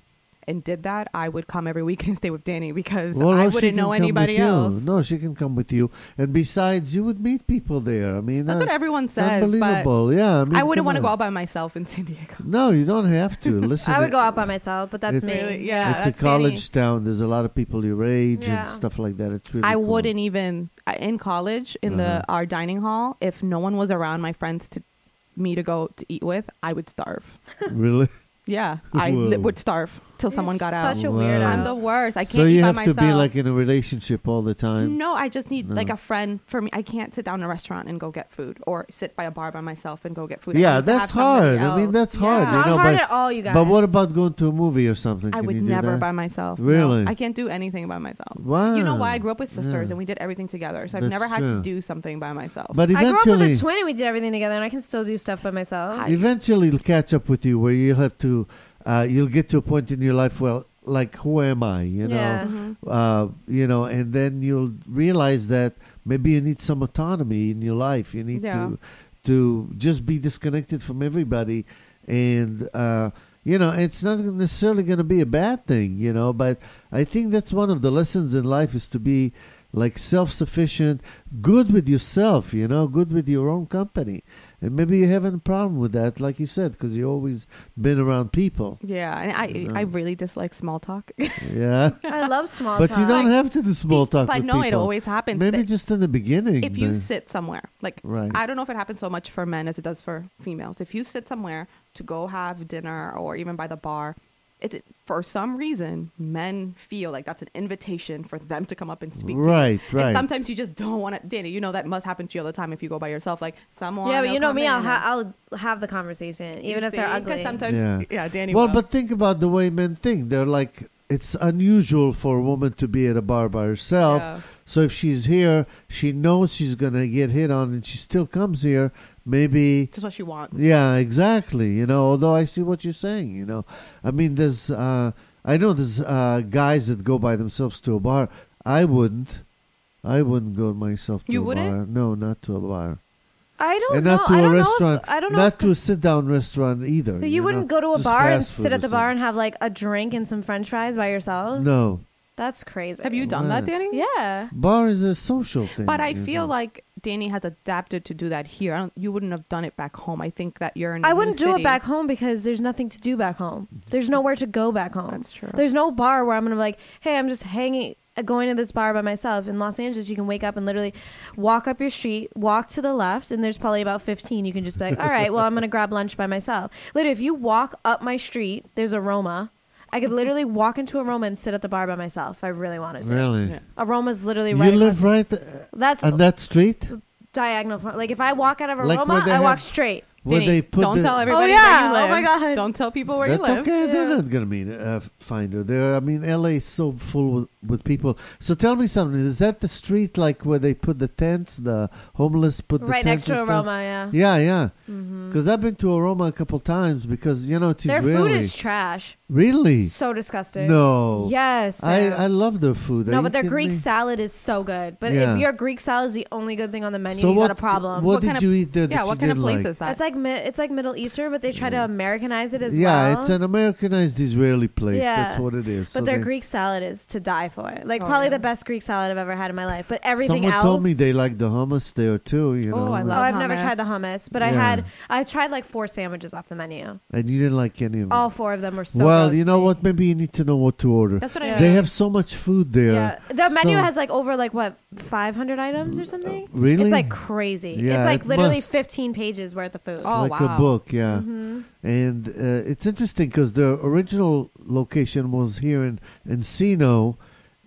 and did that, I would come every weekend and stay with Danny because Well, I no, she wouldn't can know come anybody with you. else. No, she can come with you. And besides, you would meet people there. I mean, That's uh, what everyone it's says. But unbelievable. Yeah, I mean, I wouldn't come want to go on. out by myself in San Diego. No, you don't have to. Listen, I would it- go out by myself, but that's It's- me. Really? Yeah, it's a that's college town. There's a lot of people your age Yeah. and stuff like that. It's really I cool. wouldn't even I- in college in Uh-huh. the our dining hall. If no one was around, my friends to me to go to eat with, I would starve. Really? Yeah, I Whoa. li- would starve till someone got out. Such a Wow. weirdo. I'm the worst. I can't So eat you by have to myself. be like in a relationship all the time. No, I just need No. like a friend for me. I can't sit down in a restaurant and go get food, or sit by a bar by myself and go get food. I Yeah, need to have that's somebody hard. I mean, else. that's hard. Yeah. You Not know, hard but at all, you guys. but what about going to a movie or something? I Can would you do never that? by myself. No. Really? I can't do anything by myself. Wow. You know why? I grew up with sisters Yeah. and we did everything together, so I've That's never had true. to do something by myself. But I grew up with eventually, a twin and we did everything together, and I can still do stuff by myself. I- eventually, it'll catch up with you where you'll have to. Uh, you'll get to a point in your life where, like, who am I? You know. Yeah. Mhm. Uh, you know, and then you'll realize that maybe you need some autonomy in your life. You need Yeah. to to just be disconnected from everybody, and uh, you know, it's not necessarily going to be a bad thing. You know, but I think that's one of the lessons in life is to be like self-sufficient, good with yourself. You know, good with your own company, and maybe you're having a problem with that, like you said, because you've always been around people. Yeah, and I You know. I really dislike small talk. Yeah, I love small but talk. you don't have to do small talk But with no, people. it always happens. Maybe that just in the beginning. if you but- sit somewhere, like Right. I don't know if it happens so much for men as it does for females. If you sit somewhere to go have dinner or even by the bar, it's for some reason men feel like that's an invitation for them to come up and speak. Right, to you. right. And sometimes you just don't want to. Danny, you know that must happen to you all the time if you go by yourself. Like someone. yeah, but will you know come me, in I'll, and- ha- I'll have the conversation, even You if they're see? 'Cause ugly. Sometimes, Yeah. yeah, Danny. Well, will. but think about the way men think. They're like, it's unusual for a woman to be at a bar by herself. Yeah. So if she's here, she knows she's going to get hit on and she still comes here. Maybe, just what she wants. yeah, exactly. You know, although I see what you're saying, you know. I mean, there's, uh, I know there's uh, guys that go by themselves to a bar. I wouldn't. I wouldn't go myself to You a wouldn't? bar. No, not to a bar. I don't And know. not to I a don't know if- restaurant. I don't know. Not if- to a sit-down restaurant either. So you, wouldn't know? go to a Just bar and fast food sit or at the bar something. and have like a drink and some French fries by yourself? No. That's crazy. Have you done that, Right. Danny? Yeah. Bar is a social thing. But I you feel know. like Danny has adapted to do that here. I don't, you wouldn't have done it back home. I think that you're in. a I new wouldn't do city. it back home because there's nothing to do back home. There's nowhere to go back home. That's true. There's no bar where I'm gonna be like, hey, I'm just hanging, uh, going to this bar by myself. In Los Angeles, you can wake up and literally walk up your street, walk to the left, and there's probably about fifteen. You can just be like, all right, well, I'm gonna grab lunch by myself. Literally, if you walk up my street, there's a Roma. I could literally walk into a Roma and sit at the bar by myself. If I really wanted to. Really? Yeah. A Roma's literally You right. live across- right uh, That's on that street diagonal. From, like if I walk out of a Like where Roma, they I walk have- straight. where Danny, they put don't the. tell everybody Oh, yeah. where you live. Oh, my God. Don't tell people where That's you live. okay. They're Yeah. not gonna meet uh, find her there. I mean, L A is so full with, with people. So tell me something. Is that the street like where they put the tents? The homeless put the Right tents next to a and stuff? Roma, yeah. Yeah, yeah. Mm-hmm. Because I've been to a Roma a couple times because you know it's Their Israeli. food is trash. Really? So disgusting. No. Yes. I Sam. I love their food. Are no, you but their kidding Greek me? salad is so good. But Yeah. if your Greek salad is the only good thing on the menu, So you what? got a problem. What, What did kind of- you eat there Yeah, that what you kind of didn't place like? is that? It's like mi- it's like Middle Eastern, but they try to Americanize it as Yeah, well. it's an Americanized Israeli place. Yeah. That's what it is. but So their they- Greek salad is to die for. Like Oh, probably yeah. the best Greek salad I've ever had in my life. But everything Someone else. told me they like the hummus there too. You Oh, know, I Oh, love I've never hummus. tried the hummus, but I Yeah. had I tried like four sandwiches off the menu. and you didn't like any of them. All four of them were so. well, gross you to know me. what? Maybe you need to know what to order. That's what I Yeah. mean. They have so much food there. Yeah, the menu So- has like over like what five hundred items or something. Really? It's like crazy. Yeah, it's like it literally must. fifteen pages worth of food. It's Oh, like wow. a book, yeah. hmm And uh, it's interesting because the original location was here in Encino,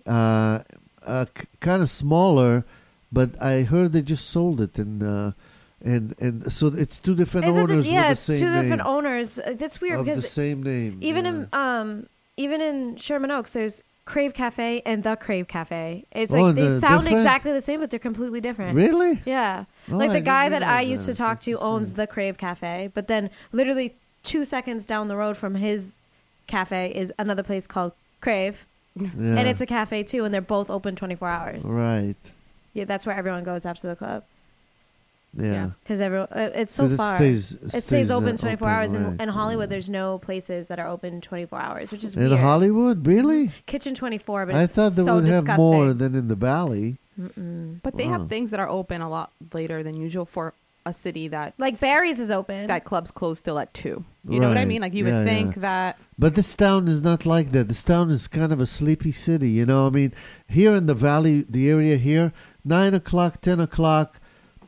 uh, uh, c- kind of smaller, but I heard they just sold it, and uh, and and so it's two different Is it owners the, yeah, with the it's same two name. different owners. Uh, That's weird of the because same name. even yeah. in um even in Sherman Oaks, there's Crave Cafe and the Crave Cafe. It's Oh, like and they they're sound different? exactly the same, but they're completely different. Really? Yeah, Oh, like I the didn't guy that I realize used to that. talk to That's owns insane. the Crave Cafe, but then literally two seconds down the road from his cafe is another place called Crave, Yeah. and it's a cafe too, and they're both open twenty-four hours. right. Yeah, that's where everyone goes after the club. Yeah. because everyone uh, it's so 'Cause it far. stays- it stays, stays uh, open twenty-four open, hours. In, right. in Hollywood, Yeah. there's no places that are open twenty-four hours, which is In weird. Hollywood, really? Kitchen twenty-four, but I it's thought they so would have disgusting. more than in the valley. Mm-mm. But they Wow. have things that are open a lot later than usual for a city that Like Barry's is open. that clubs close still at two. You know what I Right. mean? Like you Yeah, would think yeah. that. But this town is not like that. This town is kind of a sleepy city, you know. I mean, here in the valley, the area here, nine o'clock, ten o'clock,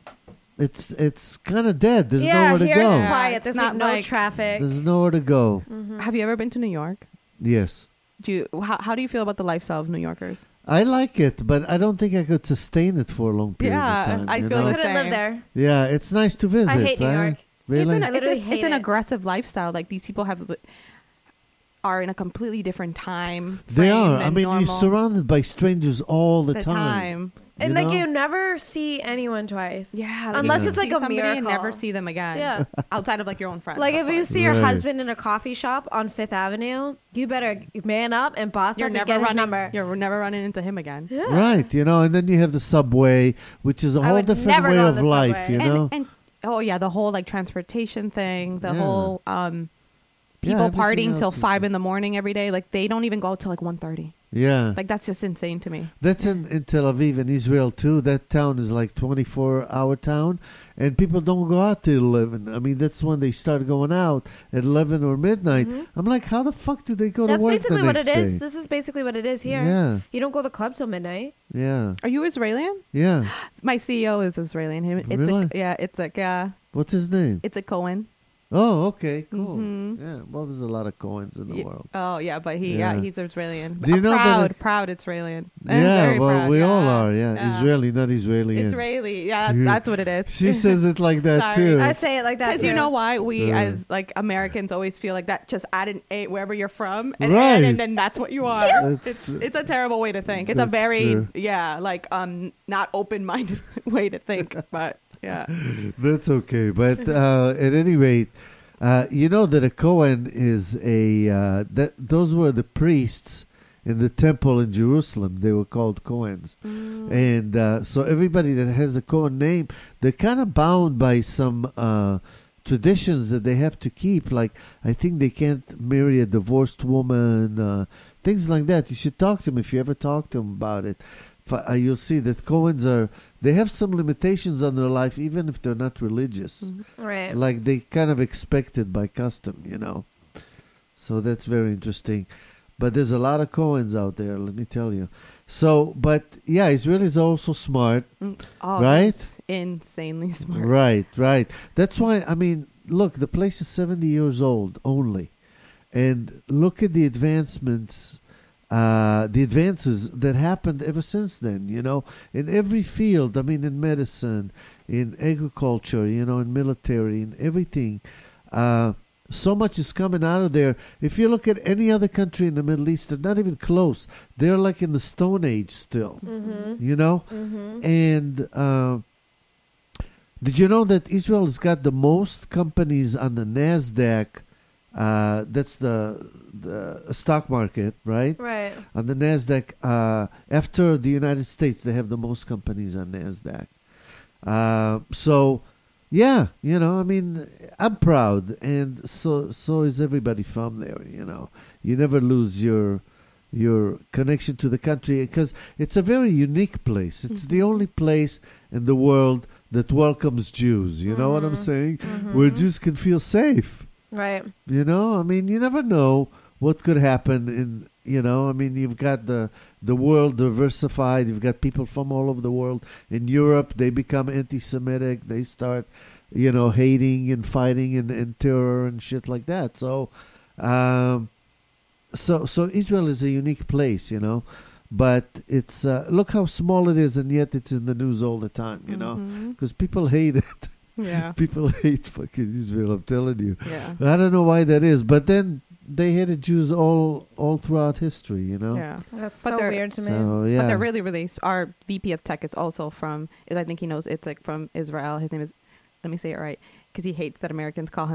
it's it's kind of dead. There's yeah, nowhere to here go. it's Yeah, quiet. it's There's not like no like- traffic. There's nowhere to go. Mhm. Have you ever been to New York? Yes, Do you? How, how do you feel about the lifestyle of New Yorkers? I like it, but I don't think I could sustain it for a long period Yeah, of time. I you feel know? I the couldn't same. live there. Yeah, it's nice to visit. I hate New right? York. Really? It's I an, literally it's, just, hate it's an it. aggressive lifestyle. Like these people have are in a completely different time. They frame are. than I mean, normal. you're surrounded by strangers all the, the time. time. And you like know? you never see anyone twice. Yeah, Unless Yeah. it's like see a somebody miracle. and never see them again. Yeah. outside of like your own friends. Like of if you course. see your Right. husband in a coffee shop on Fifth Avenue, you better man up and boss you're up and never get his running. number. You're never running into him again. Yeah. Right, you know, and then you have the subway, which is a I whole would different never way go on of the life, subway. you and, know. and oh yeah, the whole like transportation thing, the Yeah. whole um Yeah, people everything partying till else is- five in the morning every day. Like they don't even go out till like one thirty. Yeah, Like that's just insane to me. that's in, in Tel Aviv and Israel too. That town is like twenty-four hour town, and people don't go out till eleven. I mean, that's when they start going out at eleven or midnight. Mhm. I'm like, how the fuck do they go That's to work basically the what next it is. day? This is basically what it is here. Yeah, You don't go to the club till midnight. yeah, Are you Israeli? yeah. My C E O is Israeli. Him, it's Really? like, yeah, it's like yeah, What's his name? it's a Cohen. Oh, okay, cool. Mhm. Yeah, well, there's a lot of Cohens in the Ye- world. Oh yeah, but he yeah, Yeah. he's Israeli. Do you A know that proud, it- proud Israeli. Yeah, well, proud, we all yeah. are. Yeah, Yeah. Israeli, not Israeli. Israeli. Yeah, that's, Yeah. that's what it is. She says it like that Sorry. too. I say it like that Because too. you know why we Yeah. as like Americans always feel like that. Just add an A wherever you're from, and, Right. and, and then that's what you are. That's It's true. it's a terrible way to think. It's That's a very true. yeah, like um not open minded way to think. But yeah, That's okay. But uh, at any rate, uh, you know that a Cohen is a uh, that those were the priests in the temple in Jerusalem. They were called Cohens, and uh, so everybody that has a Cohen name, they're kind of bound by some uh, traditions that they have to keep. Like I think they can't marry a divorced woman, uh, things like that. You should talk to them if you ever talk to them about it. F- Uh, you'll see that Cohens are they have some limitations on their life, even if they're not religious. Right. Like they kind of expect it by custom, you know. So that's very interesting. But there's a lot of Cohens out there, let me tell you. So, but yeah, Israelis are also smart, Mm, oh, right? it's insanely smart. Right, right. That's why, I mean, look, the place is seventy years old only. And look at the advancements, uh, the advances that happened ever since then, you know, in every field. I mean, in medicine, in agriculture, you know, in military, in everything. Uh, so much is coming out of there. If you look at any other country in the Middle East, they're not even close. They're like in the Stone Age still, Mm-hmm. you know? Mm-hmm. And uh, did you know that Israel has got the most companies on the NASDAQ? Uh, that's the the stock market, right? Right. On the NASDAQ, uh, after the United States, they have the most companies on NASDAQ. Uh, so, yeah, you know, I mean, I'm proud, and so so is everybody from there. You know, you never lose your your connection to the country because it's a very unique place. It's the only place in the world that welcomes Jews. You know what I'm Mhm. saying? Mhm. Where Jews can feel safe. Right. You know, I mean, you never know what could happen in, you know, I mean, you've got the the world diversified. You've got people from all over the world. In Europe, they become anti-Semitic. They start, you know, hating and fighting and, and terror and shit like that. So, um, so, so Israel is a unique place, you know, but it's, uh, look how small it is, and yet it's in the news all the time, you know, Mhm. because people hate it. Yeah. People hate fucking Israel, I'm telling you. Yeah. I don't know why that is, but then they hated Jews all all throughout history, you know. Yeah. That's But so they're- weird to me. So yeah, But they're really, really. Our V P of tech is also from. Is I think he knows it's like from Israel. His name is. Let me say it right, because he hates that Americans call him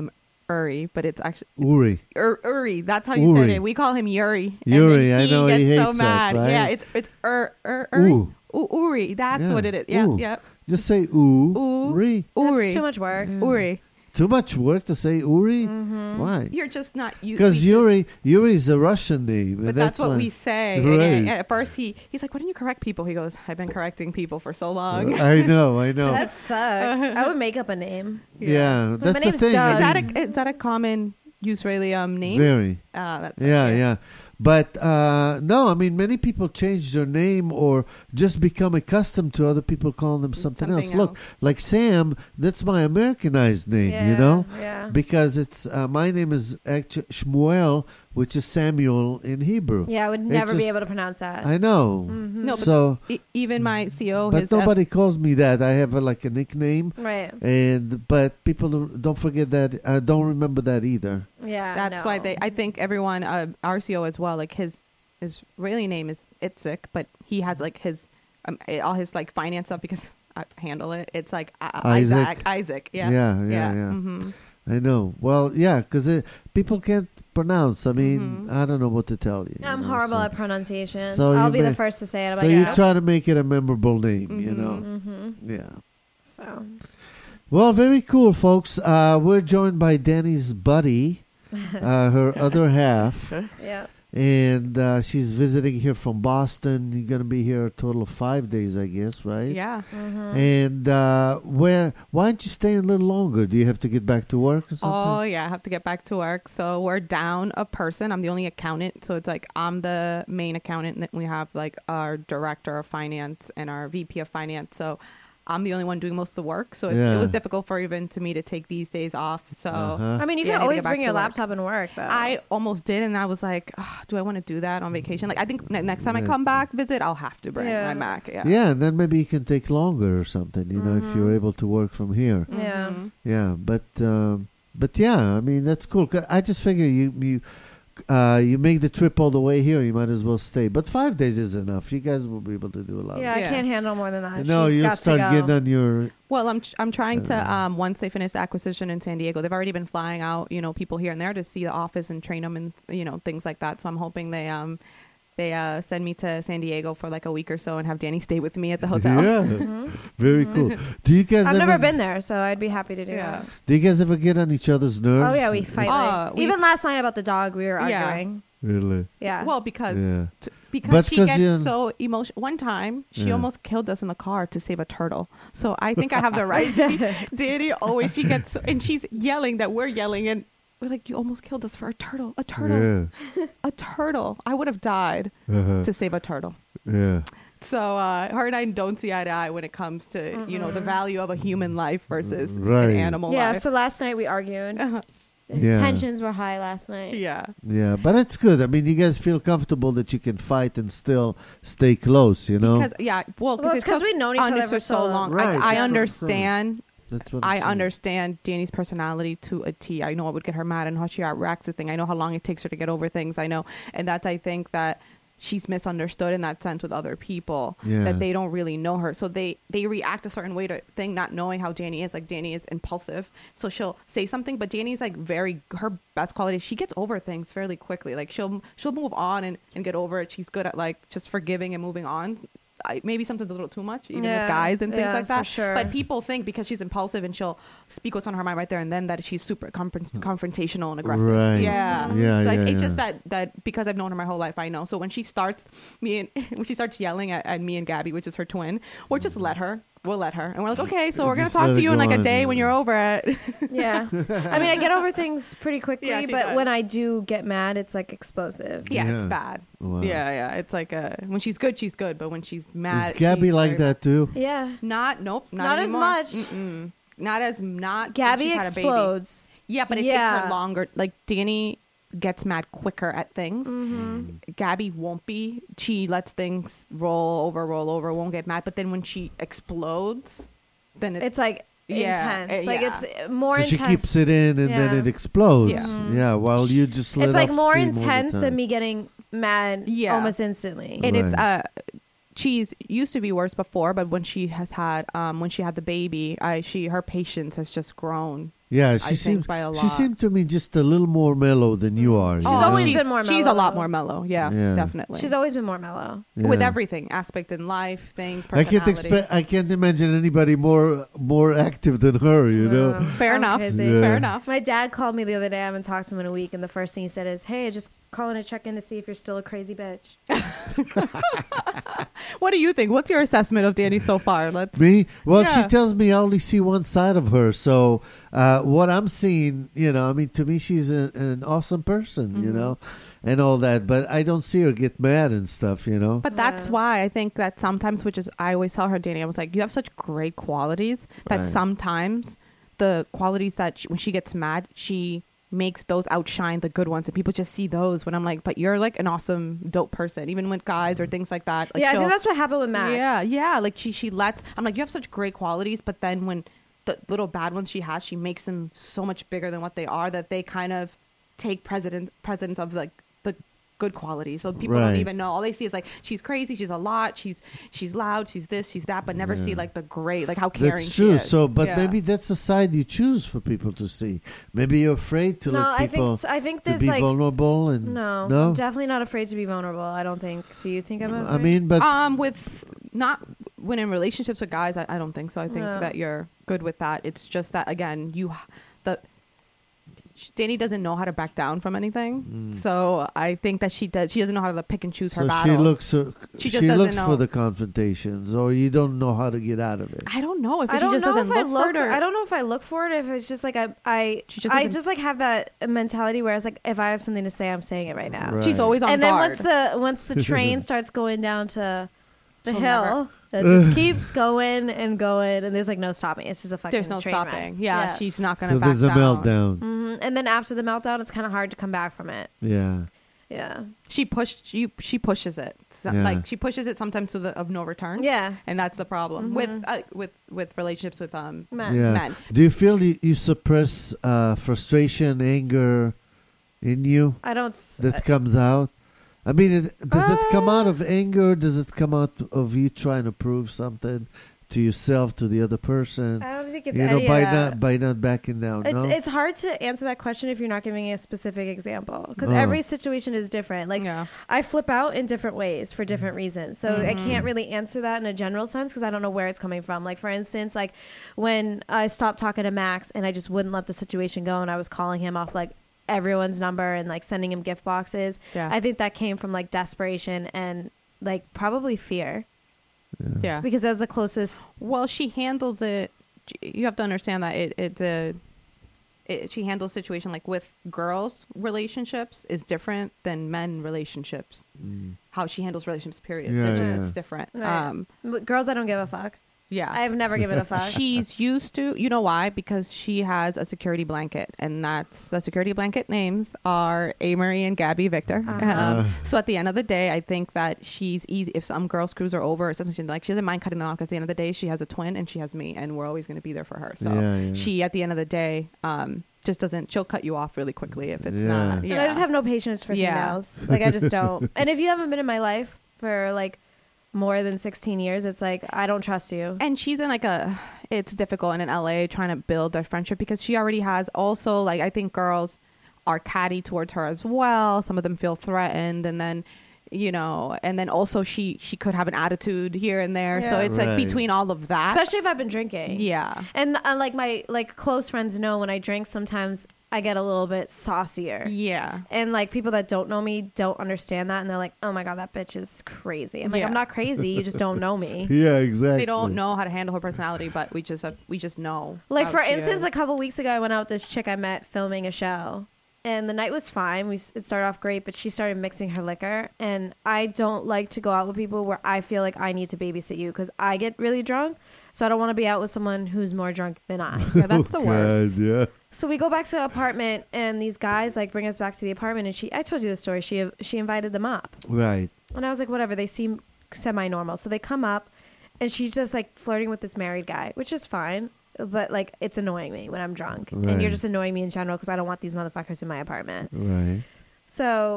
Uri, but it's actually Uri. Ur- Uri. That's how you Uri. say it. We call him Yuri. and Yuri, then I know he gets so hates that, mad. right? Yeah, it's it's Ur, Ur, Uri. Ooh. U- Uri. That's Yeah. what it is. Yeah, Ooh. yeah. Just say ooh. Ooh. Uri. Uri. That's too much work. Uri. Too much work to say Uri? Mm-hmm. Why? You're just not used. Because Yuri, Yuri is a Russian name. But and that's, what why- we say. And, Right. and at first, he he's like, "Why didn't you correct people?" He goes, "I've been correcting people for so long." I know, I know. That sucks. I would make up a name. yeah, But my that's the name's thing. I Doug. Is that mean, a is that a common Israeli um name? very. Ah, that's Yeah, okay. yeah. But uh, no, I mean, many people change their name or just become accustomed to other people calling them something, else. Something Look, else. like Sam, that's my Americanized name, Yeah, you know? Yeah. Because it's uh, my name is actually Shmuel, which is Samuel in Hebrew. Yeah, I would It never be just- able to pronounce that. I know. Mhm. No, but so, E- even my C O, but his uh, nobody calls me that. I have a, like a nickname, Right. and but people don't- don't forget that. I don't remember that either. Yeah. that's no. why they. I think everyone, uh, our C O as well. Like his Israeli name is Itzik, but he has like his um, eh, all his like finance stuff because I handle it. It's like uh, Isaac. Isaac. Isaac. Yeah. Yeah, yeah, yeah. hmm I know. Well, yeah, because people can't pronounce. I mean, Mhm. I don't know what to tell you. you I'm know, horrible so- at pronunciation. So I'll you be the may- first to say it. I'm So like, you yeah. try to make it a memorable name, you Mhm. know. Mm-hmm. Yeah. So. Well, very cool, folks. Uh, we're joined by Danny's buddy, uh, her other half, Yeah. and uh, she's visiting here from Boston. You're going to be here a total of five days, I guess, right? Yeah. Mm-hmm. And uh, where? Why don't you stay a little longer? Do you have to get back to work or Oh something? yeah, I have to get back to work. So we're down a person. I'm the only accountant. So it's like I'm the main accountant, and then we have like our director of finance and our V P of finance. So I'm the only one doing most of the work. So it's, Yeah. it was difficult for even to me to take these days off. So Uh-huh. I mean, you Yeah, I can need to always get back bring to your work. laptop and work, though. I almost did, and I was like, "Ugh, do I want to do that on vacation? Like I think ne- next time Yeah. I come back visit, I'll have to bring Yeah. my Mac. Yeah. Yeah, and then maybe you can take longer or something, you know, if you're able to work from here. Yeah. Mhm. Yeah, but um, but yeah, I mean that's cool. 'Cause I just figure you you uh, you make the trip all the way here, you might as well stay. But five days is enough. You guys will be able to do a lot. yeah, of I Yeah. can't handle more than that. it. No, She's you'll got to start go. getting on your. Well, I'm I'm trying to Uh. um once they finish the acquisition in San Diego, they've already been flying out, you know, people here and there to see the office and train them and you know things like that. So I'm hoping they um they uh send me to San Diego for like a week or so and have Danny stay with me at the hotel. Yeah, Mhm. very cool. Do you guys I've ever? never been there, so I'd be happy to do Yeah. that. Do you guys ever get on each other's nerves? Oh yeah, we fight. Oh, like- we- Even last night about the dog, we were Yeah. arguing. Really? Yeah. Well, because Yeah. t- because But she 'cause gets you- so emotional. One time, she Yeah. almost killed us in the car to save a turtle. So I think I have the right. to be- Danny always she gets so, and she's yelling that we're yelling and we're like, you almost killed us for a turtle, a turtle, Yeah. a turtle. I would have died Uh-huh. to save a turtle. Yeah. So uh, her and I don't see eye to eye when it comes to you know the value of a human life versus Right. an animal yeah. life. So last night we argued. Yeah. Tensions were high last night. yeah. Yeah, but it's good. I mean, you guys feel comfortable that you can fight and still stay close, you know? Because yeah, well, Well, it's it took 'cause we've known each us other for so long. Right, I, I that's what I'm saying. understand. That's what I'm I saying. understand Danny's personality to a T. I know I would get her mad and how she reacts to things. I know how long it takes her to get over things. I know, and that's I think that she's misunderstood in that sense with other people Yeah. that they don't really know her, so they they react a certain way to thing, not knowing how Danny is. Like Danny is impulsive, so she'll say something, but Danny's like very her best quality is she gets over things fairly quickly. Like she'll she'll move on and, and get over it. She's good at like just forgiving and moving on. I, maybe sometimes a little too much, even Yeah, with guys and things yeah, like for that. sure. But people think because she's impulsive and she'll speak what's on her mind right there and then that she's super confront- confrontational and aggressive. Right. Yeah. Yeah, Like yeah, it's yeah. just that that because I've known her my whole life, I know. So when she starts me and when she starts yelling at, at me and Gabby, which is her twin, we'll just let her. We'll let her, and we're like, okay, so we're gonna Just let talk to it you in go like a on, day yeah. when you're over it. Yeah. I mean, I get over things pretty quickly, Yeah, she but does. when I do get mad, it's like explosive. yeah, Yeah. it's bad. Wow. Yeah, yeah. It's like uh, when she's good, she's good, but when she's mad, Is Gabby she's like very- that too? Yeah. Not, nope, not, Not as anymore. much. Mm-mm. Not as not. since Gabby she's had a baby. explodes. Yeah, but it takes Yeah. her longer. Like Danny gets mad quicker at things. Mm-hmm. Gabby won't be. She lets things roll over, roll over, won't get mad. But then when she explodes, then it's, It's like Yeah, intense. uh, like yeah. it's more so she intense. keeps it in and then Yeah. it explodes. Yeah. Mhm. Yeah, while you just let It's like off more steam all the intense time. than me getting mad Yeah. almost instantly. and it's Right. uh she's used to be worse before, but when she has had um when she had the baby, I she her patience has just grown Yeah, she I think seems. by a She lot. seemed to me just a little more mellow than you are. She's you Oh, know? always she's, been more She's a lot mellow. more mellow. Yeah, Yeah. definitely. She's always been more mellow. with Yeah. everything aspect in life, things. I can't personality. expect. I can't imagine anybody more more active than her. You know. Uh, Fair I'm enough. crazy. Yeah. Fair enough. My dad called me the other day. I haven't talked to him in a week, and the first thing he said is, "Hey, just calling to check in to see if you're still a crazy bitch." What do you think? What's your assessment of Danny so far? Let's. Me? Well, Yeah. she tells me I only see one side of her. So uh, what I'm seeing, you know, I mean, to me, she's a, an awesome person, you Mhm. know, and all that. But I don't see her get mad and stuff, you know. But that's Yeah. why I think that sometimes, which is, I always tell her, Danny, I was like, you have such great qualities that Right. sometimes the qualities that she, when she gets mad, she makes those outshine the good ones, and people just see those. When I'm like, but you're like an awesome, dope person, even with guys or things like that. Like yeah, I she'll- think that's what happened with Max. Yeah, yeah. Like she, she lets. I'm like, you have such great qualities, but then when the little bad ones she has, she makes them so much bigger than what they are that they kind of take precedence precedence of like the good qualities. So people Right. don't even know. All they see is like she's crazy, she's a lot, she's she's loud, she's this, she's that, but never Yeah. see like the great, like how caring. That's true. She is. So, but Yeah. maybe that's a side you choose for people to see. Maybe you're afraid to No, let I people think s- I think to there's be like vulnerable and no, no. I'm definitely not afraid to be vulnerable. I don't think. Do you think I'm afraid? I mean, but um, with not when in relationships with guys, I, I don't think so. I think No. that you're good with that. It's just that again, you the Danny doesn't know how to back down from anything. So I think that she does. She doesn't know how to pick and choose her so battles. she looks. Uh, She she just doesn't looks know. for the confrontations, or you don't know how to get out of it. I don't know if I she don't just know doesn't if I look look. for it or I don't know if I look for it. If it's just like I, I, She just I doesn't- just like have that mentality where it's like if I have something to say, I'm saying it right now. Right. She's always on And then guard. once the once the train starts going down to the She'll hill, it just keeps going and going, and there's like no stopping. It's just a fucking There's no train stopping. wreck. Yeah, she's not gonna So back there's a down. meltdown. hmm And then after the meltdown, it's kind of hard to come back from it. Yeah. Yeah. She pushed. She she pushes it. So, Yeah. Like she pushes it sometimes to the of no return. Yeah. and that's the problem with uh, with with relationships with um Man. Yeah. men. Do you feel you, you suppress uh, frustration, anger in you I don't. s- that comes out? I mean, it, does it come out Uh, of anger? Does it come out of you trying to prove something to yourself, to the other person? I don't think it's You know, any by of that. not by not backing down. It's, no? it's hard to answer that question if you're not giving a specific example because Oh. every situation is different. Like Yeah. I flip out in different ways for different reasons, so I Mm-hmm. can't really answer that in a general sense because I don't know where it's coming from. Like for instance, like when I stopped talking to Max and I just wouldn't let the situation go, and I was calling him off like everyone's number and like sending him gift boxes. Yeah. I think that came from like desperation and like probably fear Yeah. because that was the closest. Well, she handles it. You have to understand that it it's a. It, she handles situation like with girls relationships is different than men relationships. How she handles relationships, period. Yeah, it's, just, yeah. it's different. Right. Um, But girls, I don't give a fuck. yeah. I've never given a fuck. She's used to, you know why? Because she has a security blanket, and that's the security blanket names are Amory and Gabby Victor. Uh-huh. Um, so at the end of the day, I think that she's easy. If some girl screws her over or something, she, like she doesn't mind cutting them off. Because at the end of the day, she has a twin and she has me, and we're always going to be there for her. So Yeah, yeah. she, at the end of the day, um, just doesn't. She'll cut you off really quickly if it's Yeah. not. And I just have no patience for Yeah. females. Like I just don't. And if you haven't been in my life for like more than sixteen years, it's like I don't trust you. And she's in like a, it's difficult in L A trying to build their friendship because she already has also like, I think girls are catty towards her as well. Some of them feel threatened, and then, you know, and then also she, she could have an attitude here and there. So Yeah. it's Right. like between all of that. Especially if I've been drinking. Yeah. And uh, like my like close friends know when I drink, sometimes I get a little bit saucier. Yeah. And like people that don't know me don't understand that, and they're like, "Oh my god, that bitch is crazy." I'm like, Yeah. "I'm not crazy. You just don't know me." Yeah, exactly. They don't know how to handle her personality, but we just have, we just know. Like how for she instance, is. a couple weeks ago, I went out with this chick I met filming a show, and the night was fine. We s- it started off great, but she started mixing her liquor, and I don't like to go out with people where I feel like I need to babysit you because I get really drunk, so I don't want to be out with someone who's more drunk than I. yeah, that's the Oh, worst. God, yeah. So we go back to the apartment, and these guys like bring us back to the apartment, and she I told you the story. She she invited them up. Right. And I was like, whatever, they seem semi-normal. So they come up, and she's just, like, flirting with this married guy, which is fine. But, like, it's annoying me when I'm drunk. And Right. you're just annoying me in general because I don't want these motherfuckers in my apartment. Right. So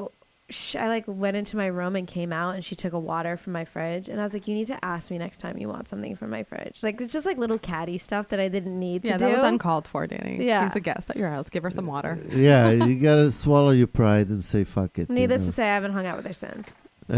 sh- I like went into my room and came out, and she took a water from my fridge, and I was like, you need to ask me next time you want something from my fridge. Like it's just like little catty stuff that I didn't need to Yeah, do. that was uncalled for, Danny. Yeah. She's a guest at your house. Give her some water. Yeah, you gotta swallow your pride and say fuck it. you Needless know. to say, I haven't hung out with her since.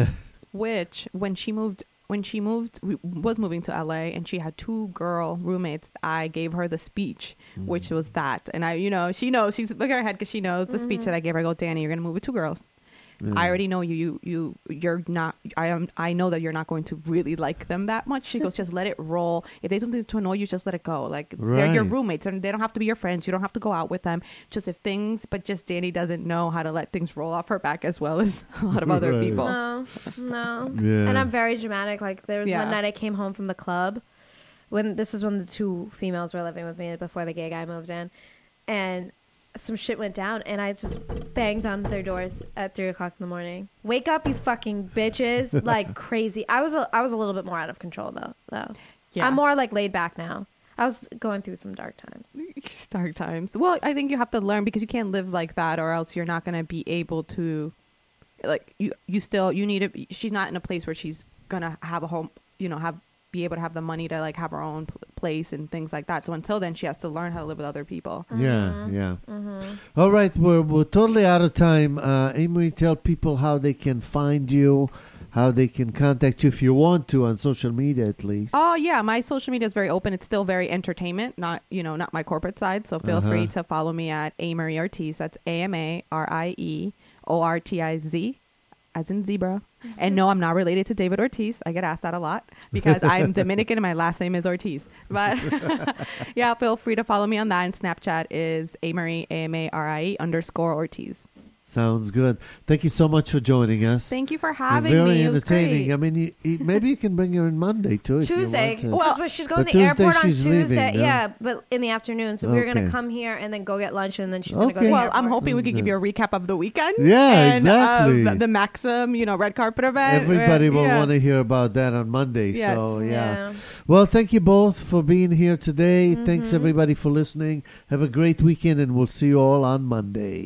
Which, when she moved, when she moved, we- was moving to L A, and she had two girl roommates, I gave her the speech, Mm. which was that. And I, you know, she knows, she's looking at her head because she knows the speech that I gave her. I go, Danny, you're going to move with two girls. Yeah. I already know you, you, you, you're not, I am, I know that you're not going to really like them that much. She goes, just let it roll. If they do something to annoy you, just let it go. Like, they're your Right. roommates and they don't have to be your friends. You don't have to go out with them. Just if things, but just Danny doesn't know how to let things roll off her back as well as a lot of other Right. people. No, no. Yeah. And I'm very dramatic. Like there was Yeah. one night I came home from the club when this is when the two females were living with me before the gay guy moved in, and some shit went down, and I just banged on their doors at three o'clock in the morning. Wake up, you fucking bitches! Like crazy. I was a, I was a little bit more out of control though. Though Yeah. I'm more like laid back now. I was going through some dark times. Dark times. Well, I think you have to learn because you can't live like that, or else you're not going to be able to, like you. You still you need to. She's not in a place where she's gonna have a home. You know, have be able to have the money to like have her own pl- place and things like that. So until then, she has to learn how to live with other people. Yeah, yeah. All right, we're we're totally out of time. Uh, Amory, tell people how they can find you, how they can contact you if you want to on social media at least. Oh yeah, my social media is very open. It's still very entertainment, not you know not my corporate side. So feel Uh-huh. free to follow me at Amory Ortiz. That's A M A R I E O R T I Z, as in zebra. And no, I'm not related to David Ortiz. I get asked that a lot because I'm Dominican and my last name is Ortiz. But yeah, feel free to follow me on that. And Snapchat is Amory, A M A R I E underscore Ortiz. Sounds good. Thank you so much for joining us. Thank you for You're having very me. It was entertaining. great. I mean, you, you, maybe you can bring her in Monday too. if you Tuesday. want to. Well, but she's going But to the Tuesday airport on she's Tuesday. leaving, no? Yeah, but in the afternoon. So we were going Okay. to come here and then go get lunch, and then she's going to go Okay. to the Well, airport. I'm hoping we can give you a recap of the weekend. Yeah, and, exactly. Uh, the, the Maxim, you know, red carpet event. Everybody will Yeah. want to hear about that on Monday. Yes. So yeah. Yeah. Well, thank you both for being here today. Mm-hmm. Thanks everybody for listening. Have a great weekend, and we'll see you all on Monday.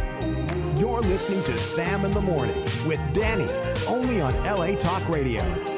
You're listening to Sam in the Morning with Danny, only on L A Talk Radio.